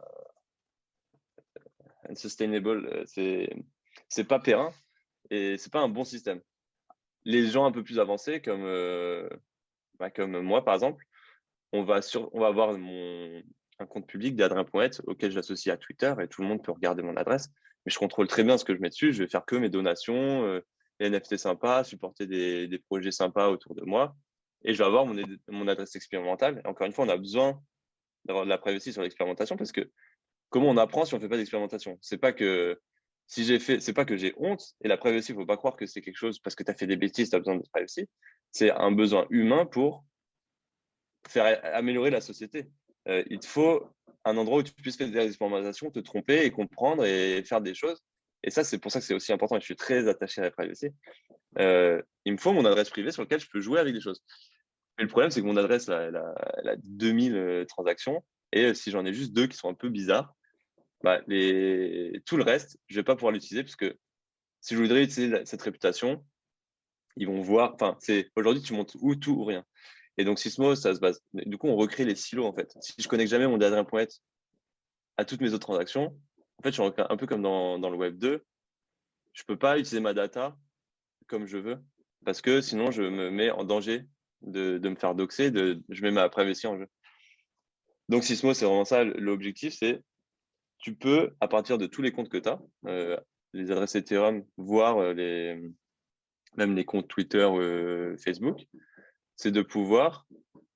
unsustainable. euh, C'est, c'est pas périn et c'est pas un bon système. Les gens un peu plus avancés, comme, euh, bah, comme moi par exemple, on va, sur, on va avoir mon, un compte public d'adrien.net auquel j'associe à Twitter et tout le monde peut regarder mon adresse. Mais je contrôle très bien ce que je mets dessus. Je vais faire que mes donations, euh, les N F T sympas, supporter des, des projets sympas autour de moi. Et je vais avoir mon, mon adresse expérimentale. Et encore une fois, on a besoin d'avoir de la privacy sur l'expérimentation parce que comment on apprend si on ne fait pas d'expérimentation? C'est pas que si j'ai fait, c'est pas que j'ai honte. Et la privacy, il ne faut pas croire que c'est quelque chose parce que tu as fait des bêtises, tu as besoin de privacy. C'est un besoin humain pour faire améliorer la société. Euh, il te faut un endroit où tu puisses faire des expérimentations, te tromper et comprendre et faire des choses. Et ça, c'est pour ça que c'est aussi important. Et je suis très attaché à la privacy. Euh, il me faut mon adresse privée sur laquelle je peux jouer avec des choses. Mais le problème, c'est que mon adresse, là, elle, a, elle a deux mille euh, transactions. Et euh, si j'en ai juste deux qui sont un peu bizarres, bah, les... tout le reste, je vais pas pouvoir l'utiliser parce que si je voudrais utiliser cette réputation, ils vont voir. Enfin, c'est aujourd'hui, tu montes ou tout ou rien. Et donc, Sysmo, ça se base. Du coup, on recrée les silos, en fait. Si je connecte jamais mon Adrien.net à toutes mes autres transactions, en fait, je suis un peu comme dans, dans le Web deux. Je peux pas utiliser ma data comme je veux parce que sinon, je me mets en danger de, de me faire doxer, de, je mets ma privacy en jeu. Donc, Sysmo, c'est vraiment ça. L'objectif, c'est tu peux, à partir de tous les comptes que tu as, euh, les adresses Ethereum, voire euh, les, même les comptes Twitter ou euh, Facebook, c'est de pouvoir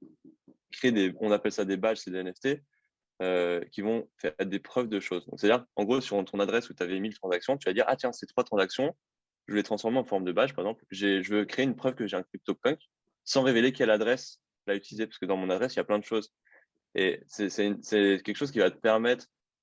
créer des, on appelle ça des badges, c'est des N F T, euh, qui vont faire des preuves de choses. C'est-à-dire, en gros, sur ton adresse où tu avais mille transactions, tu vas dire, ah tiens, ces trois transactions, je vais les transformer en forme de badge, par exemple. J'ai, je veux créer une preuve que j'ai un CryptoPunk sans révéler quelle adresse l'a utilisé, parce que dans mon adresse, il y a plein de choses. Et c'est, c'est, c'est quelque chose qui va te permettre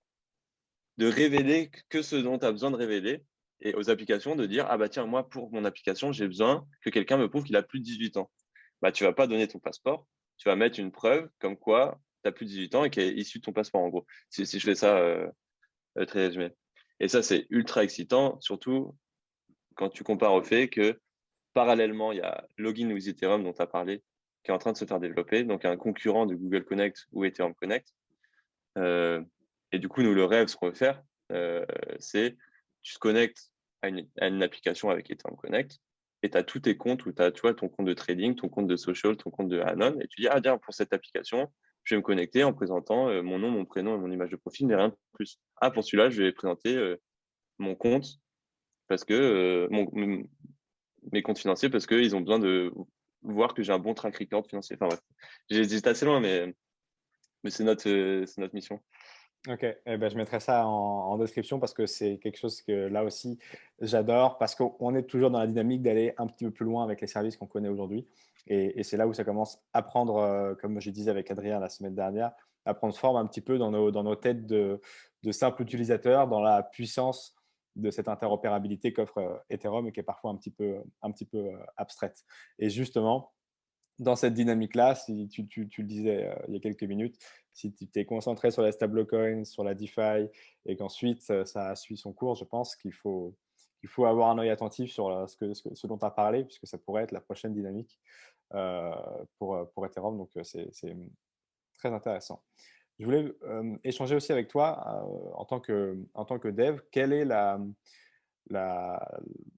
de révéler que ce dont tu as besoin de révéler et aux applications de dire, ah bah tiens, moi, pour mon application, j'ai besoin que quelqu'un me prouve qu'il a plus de dix-huit ans. Bah, tu vas pas donner ton passeport, tu vas mettre une preuve comme quoi tu as plus de dix-huit ans et qui est issue de ton passeport, en gros. Si, si je fais ça euh, euh, très résumé. Et ça, c'est ultra excitant, surtout quand tu compares au fait que parallèlement, il y a Login with Ethereum dont tu as parlé, qui est en train de se faire développer, donc un concurrent de Google Connect ou Ethereum Connect. Euh, et du coup, nous, le rêve, ce qu'on veut faire, euh, c'est tu te connectes à une, à une application avec Ethereum Connect et tu as tous tes comptes où tu as tu vois, ton compte de trading, ton compte de social, ton compte de Anon, et tu dis, ah, bien, pour cette application, je vais me connecter en présentant euh, mon nom, mon prénom et mon image de profil, mais rien de plus. Ah, pour celui-là, je vais présenter euh, mon compte parce que euh, mon, mes comptes financiers parce qu'ils ont besoin de voir que j'ai un bon track record financier. Enfin bref, j'hésite assez loin, mais, mais c'est notre, euh, c'est notre mission. Ok, eh ben, je mettrai ça en, en description parce que c'est quelque chose que là aussi j'adore parce qu'on est toujours dans la dynamique d'aller un petit peu plus loin avec les services qu'on connaît aujourd'hui. Et, et c'est là où ça commence à prendre, euh, comme je disais avec Adrien la semaine dernière, à prendre forme un petit peu dans nos, dans nos têtes de, de simples utilisateurs, dans la puissance de cette interopérabilité qu'offre euh, Ethereum et qui est parfois un petit peu, un petit peu euh, abstraite. Et justement, dans cette dynamique-là, si tu, tu, tu le disais euh, il y a quelques minutes, si tu t'es concentré sur la stablecoin, sur la DeFi, et qu'ensuite euh, ça suit son cours, je pense qu'il faut, qu'il faut avoir un œil attentif sur euh, ce, que, ce, que, ce dont tu as parlé, puisque ça pourrait être la prochaine dynamique euh, pour, pour Ethereum. Donc, euh, c'est, c'est très intéressant. Je voulais euh, échanger aussi avec toi euh, en, tant que, en tant que dev. Quelle est la, la,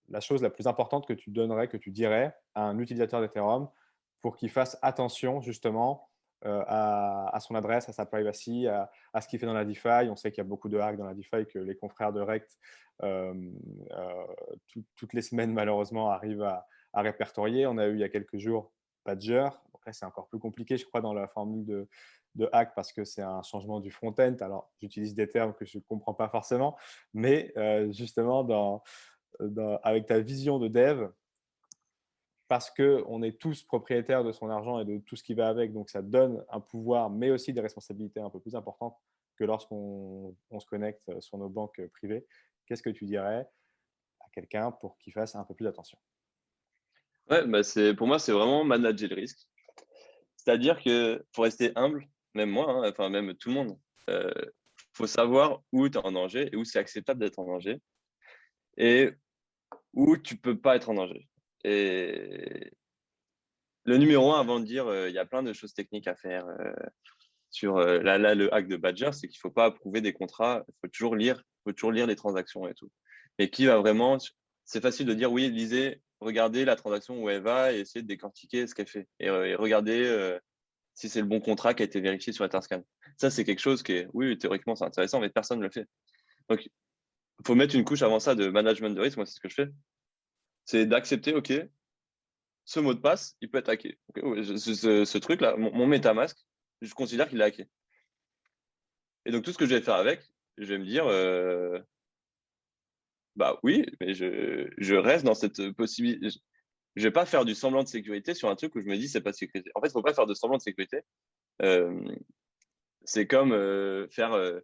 la chose la plus importante que tu donnerais, que tu dirais à un utilisateur d'Ethereum pour qu'il fasse attention justement euh, à, à son adresse, à sa privacy, à, à ce qu'il fait dans la DeFi. On sait qu'il y a beaucoup de hacks dans la DeFi, que les confrères de Rect, euh, euh, tout, toutes les semaines, malheureusement, arrivent à, à répertorier. On a eu il y a quelques jours Badger. Donc là, c'est encore plus compliqué, je crois, dans la formule de, de hack parce que c'est un changement du front-end. Alors, j'utilise des termes que je ne comprends pas forcément, mais euh, justement, dans, dans, avec ta vision de dev, parce qu'on est tous propriétaires de son argent et de tout ce qui va avec, donc ça donne un pouvoir, mais aussi des responsabilités un peu plus importantes que lorsqu'on on se connecte sur nos banques privées. Qu'est-ce que tu dirais à quelqu'un pour qu'il fasse un peu plus attention? Ouais, bah c'est, pour moi, c'est vraiment manager le risque. C'est-à-dire que faut rester humble, même moi, hein, enfin même tout le monde. Euh, faut savoir où tu es en danger et où c'est acceptable d'être en danger et où tu peux pas être en danger. Et le numéro un, avant de dire, euh, il y a plein de choses techniques à faire euh, sur euh, là, là, le hack de Badger, c'est qu'il faut pas approuver des contrats. Il faut toujours lire, faut toujours lire les transactions et tout. Mais qui va vraiment, c'est facile de dire oui, lisez, regardez la transaction où elle va et essayez de décortiquer ce qu'elle fait et, euh, et regardez euh, si c'est le bon contrat qui a été vérifié sur Etherscan. Ça, c'est quelque chose qui est, oui, théoriquement, c'est intéressant, mais personne ne le fait. Donc, il faut mettre une couche avant ça de management de risque. Moi, c'est ce que je fais. C'est d'accepter, OK, ce mot de passe, il peut être hacké. Okay, ouais, ce, ce, ce truc-là, mon, mon MetaMask, je considère qu'il est hacké. Et donc, tout ce que je vais faire avec, je vais me dire, euh, bah oui, mais je, je reste dans cette possibilité. Je, je vais pas faire du semblant de sécurité sur un truc où je me dis, c'est pas de sécurité. En fait, il faut pas faire de semblant de sécurité. Euh, c'est comme euh, faire euh,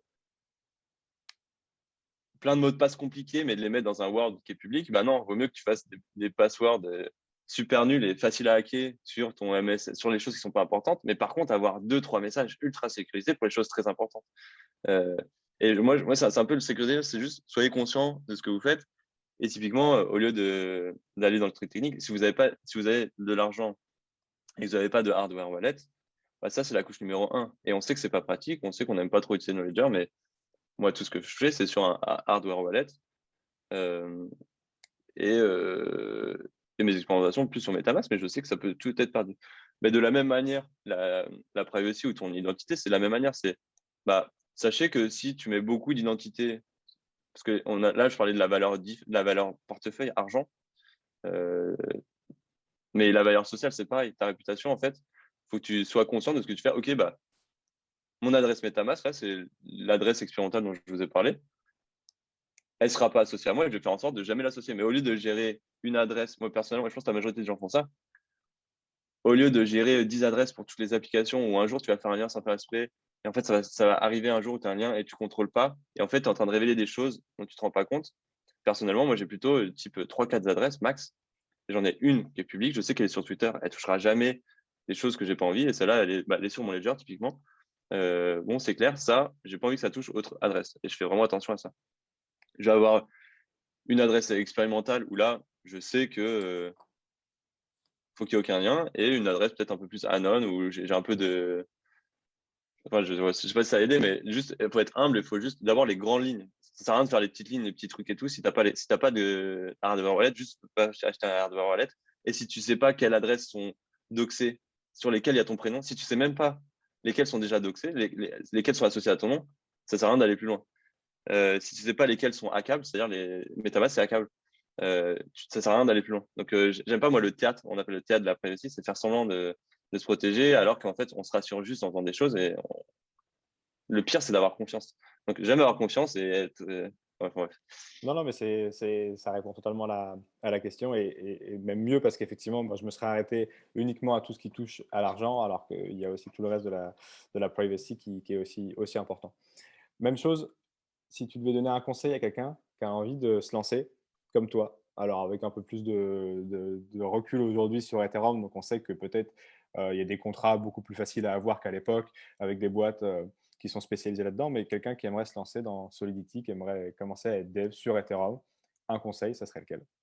plein de mots de passe compliqués, mais de les mettre dans un Word qui est public. Bah non, vaut mieux que tu fasses des, des passwords euh, super nuls et faciles à hacker sur ton M S, sur les choses qui sont pas importantes. Mais par contre, avoir deux, trois messages ultra sécurisés pour les choses très importantes. Euh, et moi, moi c'est un peu le sécuriser, c'est juste soyez conscient de ce que vous faites. Et typiquement, euh, au lieu de d'aller dans le truc technique, si vous avez pas, si vous avez de l'argent et que vous n'avez pas de hardware wallet, bah ça c'est la couche numéro un. Et on sait que c'est pas pratique, on sait qu'on n'aime pas trop utiliser nos ledgers, mais moi tout ce que je fais c'est sur un, un hardware wallet euh, et, euh, et mes expérimentations plus sur MetaMask, mais je sais que ça peut tout être perdu. Mais de la même manière, la, la privacy ou ton identité, c'est de la même manière. C'est bah sachez que si tu mets beaucoup d'identités, parce que on a, là je parlais de la valeur diff, de la valeur portefeuille argent. Euh, Mais la valeur sociale, c'est pareil. Ta réputation, en fait, faut que tu sois conscient de ce que tu fais. OK, bah, mon adresse MetaMask, là, c'est l'adresse expérimentale dont je vous ai parlé. Elle sera pas associée à moi et je vais faire en sorte de jamais l'associer. Mais au lieu de gérer une adresse, moi, personnellement, et je pense que la majorité des gens font ça, au lieu de gérer dix adresses pour toutes les applications où un jour tu vas faire un lien sans faire exprès, et en fait, ça va, ça va arriver un jour où tu as un lien et tu contrôles pas. Et en fait, tu es en train de révéler des choses dont tu te rends pas compte. Personnellement, moi, j'ai plutôt euh, type trois quatre adresses max. J'en ai une qui est publique. Je sais qu'elle est sur Twitter. Elle touchera jamais des choses que j'ai pas envie. Et celle-là, elle est, bah, elle est sur mon ledger, typiquement. Euh, bon, c'est clair. Ça, j'ai pas envie que ça touche autre adresse. Et je fais vraiment attention à ça. Je vais avoir une adresse expérimentale où là, je sais que, euh, faut qu'il y ait aucun lien et une adresse peut-être un peu plus anon où j'ai j'ai un peu de, enfin, je, je sais pas si ça a aidé, mais juste, il faut être humble. Il faut juste d'abord les grandes lignes. Ça sert à rien de faire les petites lignes, les petits trucs et tout. Si t'as pas les, si t'as pas de hardware wallet, juste pas acheter un hardware wallet. Et si tu sais pas quelles adresses sont doxées, sur lesquelles il y a ton prénom, si tu sais même pas lesquelles sont déjà doxées, les, les- lesquelles sont associées à ton nom, ça sert à rien d'aller plus loin. Euh, si tu sais pas lesquelles sont hackables, c'est-à-dire les MetaMask, c'est hackable. Euh, tu- ça sert à rien d'aller plus loin. Donc, euh, j'aime pas, moi, le théâtre. On appelle le théâtre de la privacy, c'est faire semblant de, de se protéger, alors qu'en fait, on se rassure juste en faisant des choses et le pire, c'est d'avoir confiance. Donc, jamais avoir confiance et être. euh, Bref, bref. Non, non, mais c'est, c'est, ça répond totalement à la, à la question et, et- et même mieux parce qu'effectivement, moi, je me serais arrêté uniquement à tout ce qui touche à l'argent, alors qu'il y a aussi tout le reste de la, de la privacy qui, qui est aussi, aussi important. Même chose, si tu devais donner un conseil à quelqu'un qui a envie de se lancer, comme toi, alors avec un peu plus de, de- de recul aujourd'hui sur Ethereum, donc on sait que peut-être euh, il y a des contrats beaucoup plus faciles à avoir qu'à l'époque, avec des boîtes euh, qui sont spécialisées là-dedans, mais quelqu'un qui aimerait se lancer dans Solidity, qui aimerait commencer à être dev sur Ethereum, un conseil, ça serait lequel?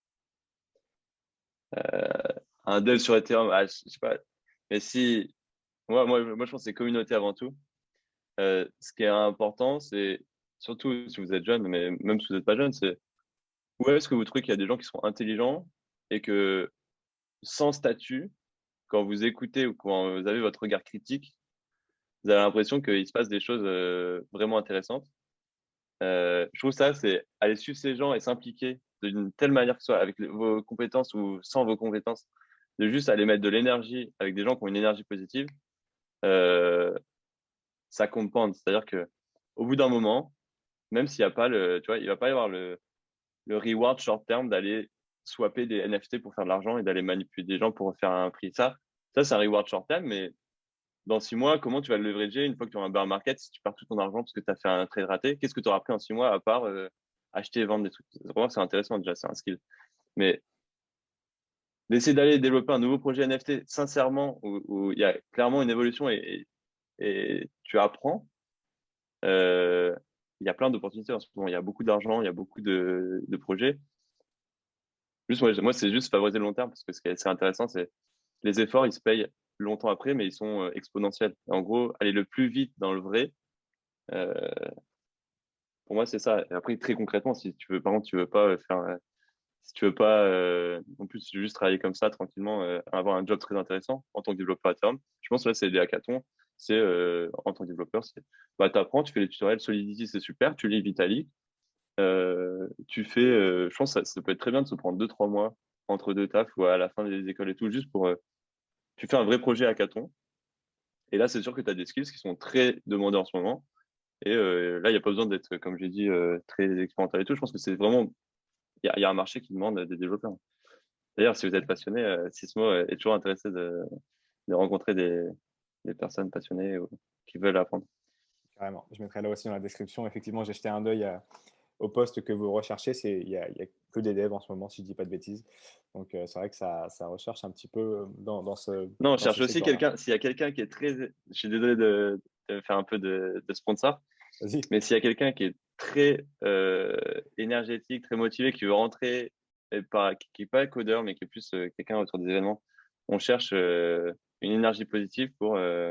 Euh, un dev sur Ethereum, ah, je je sais pas. Mais si. Moi, moi, moi, je pense que c'est communauté avant tout. Euh, ce qui est important, c'est surtout si vous êtes jeune, mais même si vous n'êtes pas jeune, c'est Ou est-ce que vous trouvez qu'il y a des gens qui sont intelligents et que sans statut, quand vous écoutez ou quand vous avez votre regard critique, vous avez l'impression qu'il se passe des choses euh, vraiment intéressantes. Euh, je trouve ça, c'est aller suivre ces gens et s'impliquer d'une telle manière que ce soit avec les- vos compétences ou sans vos compétences, de juste aller mettre de l'énergie avec des gens qui ont une énergie positive, euh, ça compense. C'est-à-dire que au bout d'un moment, même s'il n'y a pas le, tu vois, il va pas y avoir le, le reward short terme d'aller swapper des N F T pour faire de l'argent et d'aller manipuler des gens pour faire un prix. Ça, ça c'est un reward short terme, mais dans six mois, comment tu vas le leverager une fois que tu auras un bear market si tu perds tout ton argent parce que tu as fait un trade raté? Qu'est-ce que tu auras pris en six mois à part euh, acheter et vendre des trucs? Vraiment, c'est intéressant déjà, c'est un skill. Mais d'essayer d'aller développer un nouveau projet N F T sincèrement, où, où il y a clairement une évolution et, et, et tu apprends, euh, il y a plein d'opportunités en ce moment. Il y a beaucoup d'argent, il y a beaucoup de, de projets. Juste, moi, moi c'est juste favoriser le long terme parce que ce qui est assez intéressant, c'est les efforts, ils se payent longtemps après, mais ils sont euh, exponentiels. En gros, aller le plus vite dans le vrai, euh, pour moi, c'est ça. Et après, très concrètement, si tu veux, par contre, tu veux pas euh, faire, euh, si tu veux pas, euh, en plus, juste travailler comme ça tranquillement, euh, avoir un job très intéressant en tant que développeur à terme. Je pense que là, c'est des hackathons. C'est euh, en tant que développeur, c'est bah t'apprends, tu fais les tutoriels Solidity, c'est super. Tu lis Vitalik, euh, tu fais. Euh, je pense que ça, ça peut être très bien de se prendre deux trois mois entre deux tafs ou à la fin des écoles et tout, juste pour. Euh, tu fais un vrai projet hackathon. Et là, c'est sûr que tu as des skills qui sont très demandés en ce moment. Et euh, là, il n'y a pas besoin d'être, comme j'ai dit, euh, très expérimental et tout. Je pense que c'est vraiment, il y a, y a un marché qui demande des développeurs. D'ailleurs, si vous êtes passionné, euh, Sismo est toujours intéressé de, de rencontrer des, des personnes passionnées ou qui veulent apprendre. Carrément. Je mettrai là aussi dans la description. Effectivement, j'ai jeté un œil à- au poste que vous recherchez. C'est, il y a, il y a que des devs en ce moment, si je dis pas de bêtises. Donc, euh, c'est vrai que ça, ça recherche un petit peu euh, dans, dans ce, Non, on dans ce cherche aussi secteur-là. quelqu'un, s'il y a quelqu'un qui est très, je suis désolé de, de faire un peu de, de sponsor, Vas-y. mais s'il y a quelqu'un qui est très euh, énergétique, très motivé, qui veut rentrer, et pas, qui n'est pas codeur, mais qui est plus euh, quelqu'un autour des événements, on cherche euh, une énergie positive pour, euh,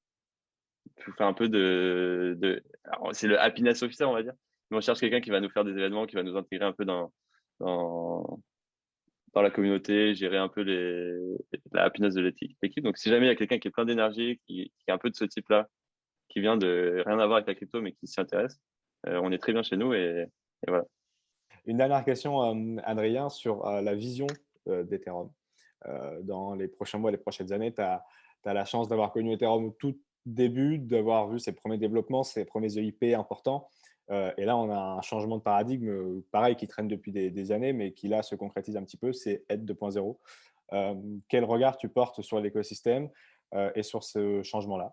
pour faire un peu de, de alors, c'est le happiness officer, on va dire. Mais on cherche quelqu'un qui va nous faire des événements, qui va nous intégrer un peu dans, dans, dans la communauté, gérer un peu les, la happiness de l'équipe. Donc, si jamais il y a quelqu'un qui est plein d'énergie, qui, qui est un peu de ce type-là, qui vient de rien à voir avec la crypto, mais qui s'y intéresse, euh, on est très bien chez nous et, et voilà. Une dernière question, euh, Adrien, sur euh, la vision euh, d'Ethereum. Euh, dans les prochains mois, les prochaines années, tu as la chance d'avoir connu Ethereum au tout début, d'avoir vu ses premiers développements, ses premiers E I P importants. Euh, et là, on a un changement de paradigme, euh, pareil, qui traîne depuis des, des années, mais qui là se concrétise un petit peu, c'est Eth deux point zéro. Euh, quel regard tu portes sur l'écosystème euh, et sur ce changement-là?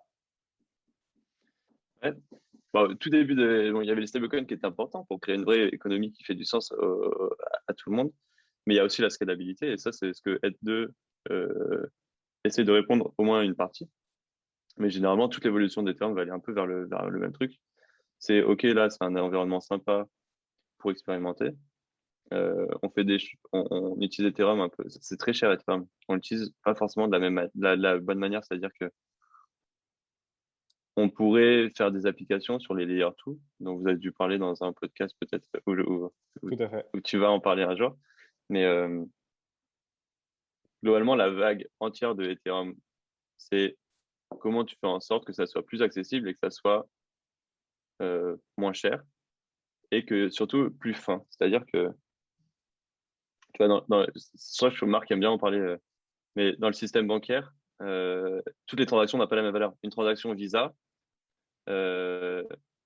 Ouais. Bon, au tout début, de, bon, il y avait les stablecoins qui étaient importants pour créer une vraie économie qui fait du sens euh, à, à tout le monde. Mais il y a aussi la scalabilité, et ça, c'est ce que Eth deux euh, essaie de répondre au moins à une partie. Mais généralement, toute l'évolution d'Ethereum va aller un peu vers le, vers le même truc. C'est OK, là, c'est un environnement sympa pour expérimenter. Euh, on fait des, ch- on, on utilise Ethereum un peu. C'est très cher Ethereum. On l'utilise pas forcément de la même, ma- de la, de la bonne manière, c'est-à-dire que on pourrait faire des applications sur les layer deux, dont vous avez dû parler dans un podcast peut-être, où, où- où- Tout à fait. où tu vas en parler un jour. Mais euh, globalement, la vague entière de Ethereum, c'est comment tu fais en sorte que ça soit plus accessible et que ça soit euh, moins cher et que surtout plus fin. C'est-à-dire que, tu vois, dans, dans, c'est vrai que Marc aime bien en parler, euh, mais dans le système bancaire, euh, toutes les transactions n'ont pas la même valeur. Une transaction Visa, euh,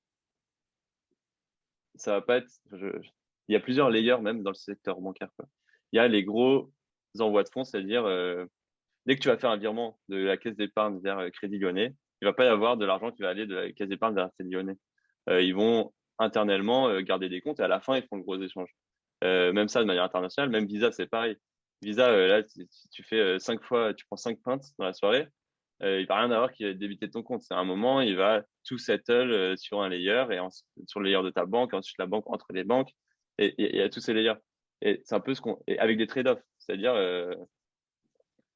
ça va pas être. je- il y a plusieurs layers même dans le secteur bancaire, quoi. Il y a les gros envois de fonds, c'est-à-dire euh, dès que tu vas faire un virement de la caisse d'épargne vers euh, Crédit Lyonnais, il va pas y avoir de l'argent qui va aller de la caisse d'épargne vers Crédit Lyonnais. Euh, ils vont internellement euh, garder des comptes et à la fin ils font le gros échange. Euh, même ça de manière internationale, même Visa c'est pareil. Visa euh, là si si tu fais euh, cinq fois, tu prends cinq pintes dans la soirée, euh, il va rien avoir qui va débiter de ton compte. C'est un moment, il va tout settle euh, sur un layer et ensuite, sur le layer de ta banque, ensuite la banque entre les banques et et- et il y a tous ces layers. Et c'est un peu ce qu'on et avec des trade-offs, c'est-à-dire euh,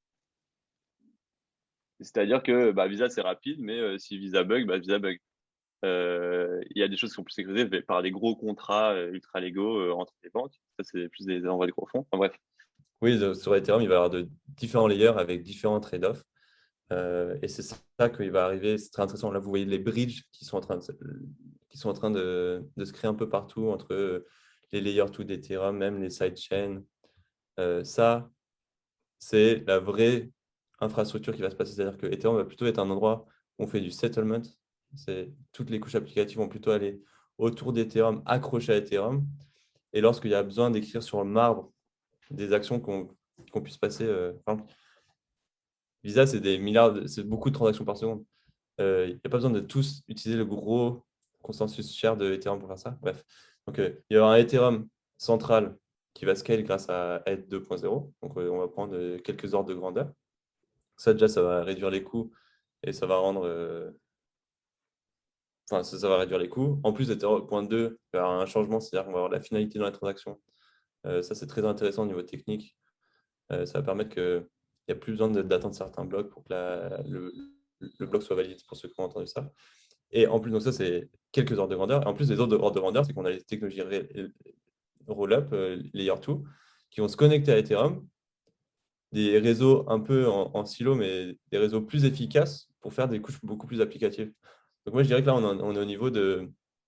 c'est-à-dire que bah, Visa c'est rapide, mais euh, si Visa bug, bah, Visa bug. Euh, il y a des choses qui sont plus sécurisées par des gros contrats euh, ultra légaux euh, entre les banques. Ça, c'est plus des envois de gros fonds. Enfin, bref. Oui, de- sur Ethereum, il va y avoir de différents layers avec différents trade-offs. Euh, et c'est ça qu'il va arriver. C'est très intéressant. Là, vous voyez les bridges qui sont en train de, se- qui sont en train de, de se créer un peu partout entre les layers deux d'Ethereum, même les sidechains. Euh, ça, c'est la vraie infrastructure qui va se passer. C'est-à-dire que Ethereum va plutôt être un endroit où on fait du settlement. C'est, toutes les couches applicatives vont plutôt aller autour d'Ethereum, accrochées à Ethereum. Et lorsqu'il y a besoin d'écrire sur le marbre des actions qu'on qu'on puisse passer, euh, par exemple, Visa, c'est des milliards, de- c'est beaucoup de transactions par seconde. Euh, Il n'y a pas besoin de tous utiliser le gros consensus share de Ethereum pour faire ça. Bref. Donc, euh, il y aura un Ethereum central qui va scale grâce à E T H deux point zéro. Donc, euh, on va prendre euh, quelques ordres de grandeur. Ça, déjà, ça va réduire les coûts et ça va rendre. euh, Enfin, ça, ça va réduire les coûts. En plus, Ethereum deux point deux, il y aura un changement, c'est-à-dire qu'on va avoir la finalité dans la transaction. Euh, ça, c'est très intéressant au niveau technique. Euh, ça va permettre qu'il n'y a plus besoin de- d'attendre certains blocs pour que la- le, le bloc soit valide, pour ceux qui ont entendu ça. Et en plus, donc ça, c'est quelques ordres de grandeur. Et en plus, les autres ordres de grandeur, c'est qu'on a les technologies ré- roll-up, euh, layer deux, qui vont se connecter à Ethereum, des réseaux un peu en, en silo, mais des réseaux plus efficaces pour faire des couches beaucoup plus applicatives. Donc moi, je dirais que là, on, en- on est au niveau de,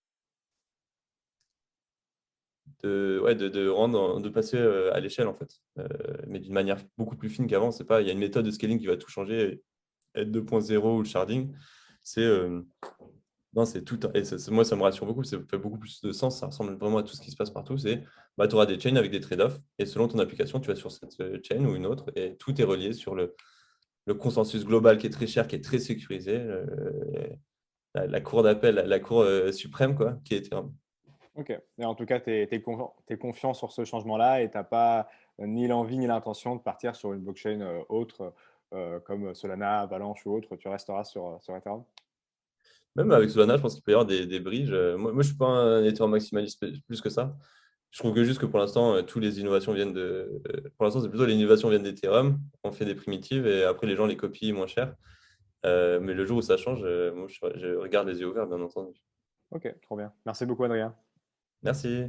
de, ouais, de, de rendre, de passer euh, à l'échelle, en fait. Euh, mais d'une manière beaucoup plus fine qu'avant. C'est pas, il y a une méthode de scaling qui va tout changer, E T H deux point zéro ou le sharding. C'est euh, Non, c'est tout. Et ça- ça- moi, ça me rassure beaucoup. Ça fait beaucoup plus de sens. Ça ressemble vraiment à tout ce qui se passe partout. C'est, bah, tu auras des chains avec des trade-offs. Et selon ton application, tu vas sur cette euh, chain ou une autre. Et tout est relié sur le, le consensus global qui est très cher, qui est très sécurisé. le- la, la cour d'appel, la, la cour euh, suprême, quoi, qui est Ethereum. Ok. Et en tout cas, tu es, confiant sur ce changement-là et tu n'as pas euh, ni l'envie ni l'intention de partir sur une blockchain euh, autre, euh, comme Solana, Avalanche ou autre. Tu resteras sur, euh, sur Ethereum. Même avec Solana, je pense qu'il peut y avoir des, des bridges. Euh, Moi, moi, je ne suis pas un Ethereum maximaliste plus que ça. Je trouve que juste que pour l'instant, euh, toutes les innovations viennent de. euh, Pour l'instant, c'est plutôt les innovations viennent d'Ethereum. On fait des primitives et après, les gens les copient moins cher. Euh, mais le jour où ça change, euh, moi, je, je regarde les yeux ouverts, bien entendu. Ok, trop bien. Merci beaucoup, Adrien. Merci.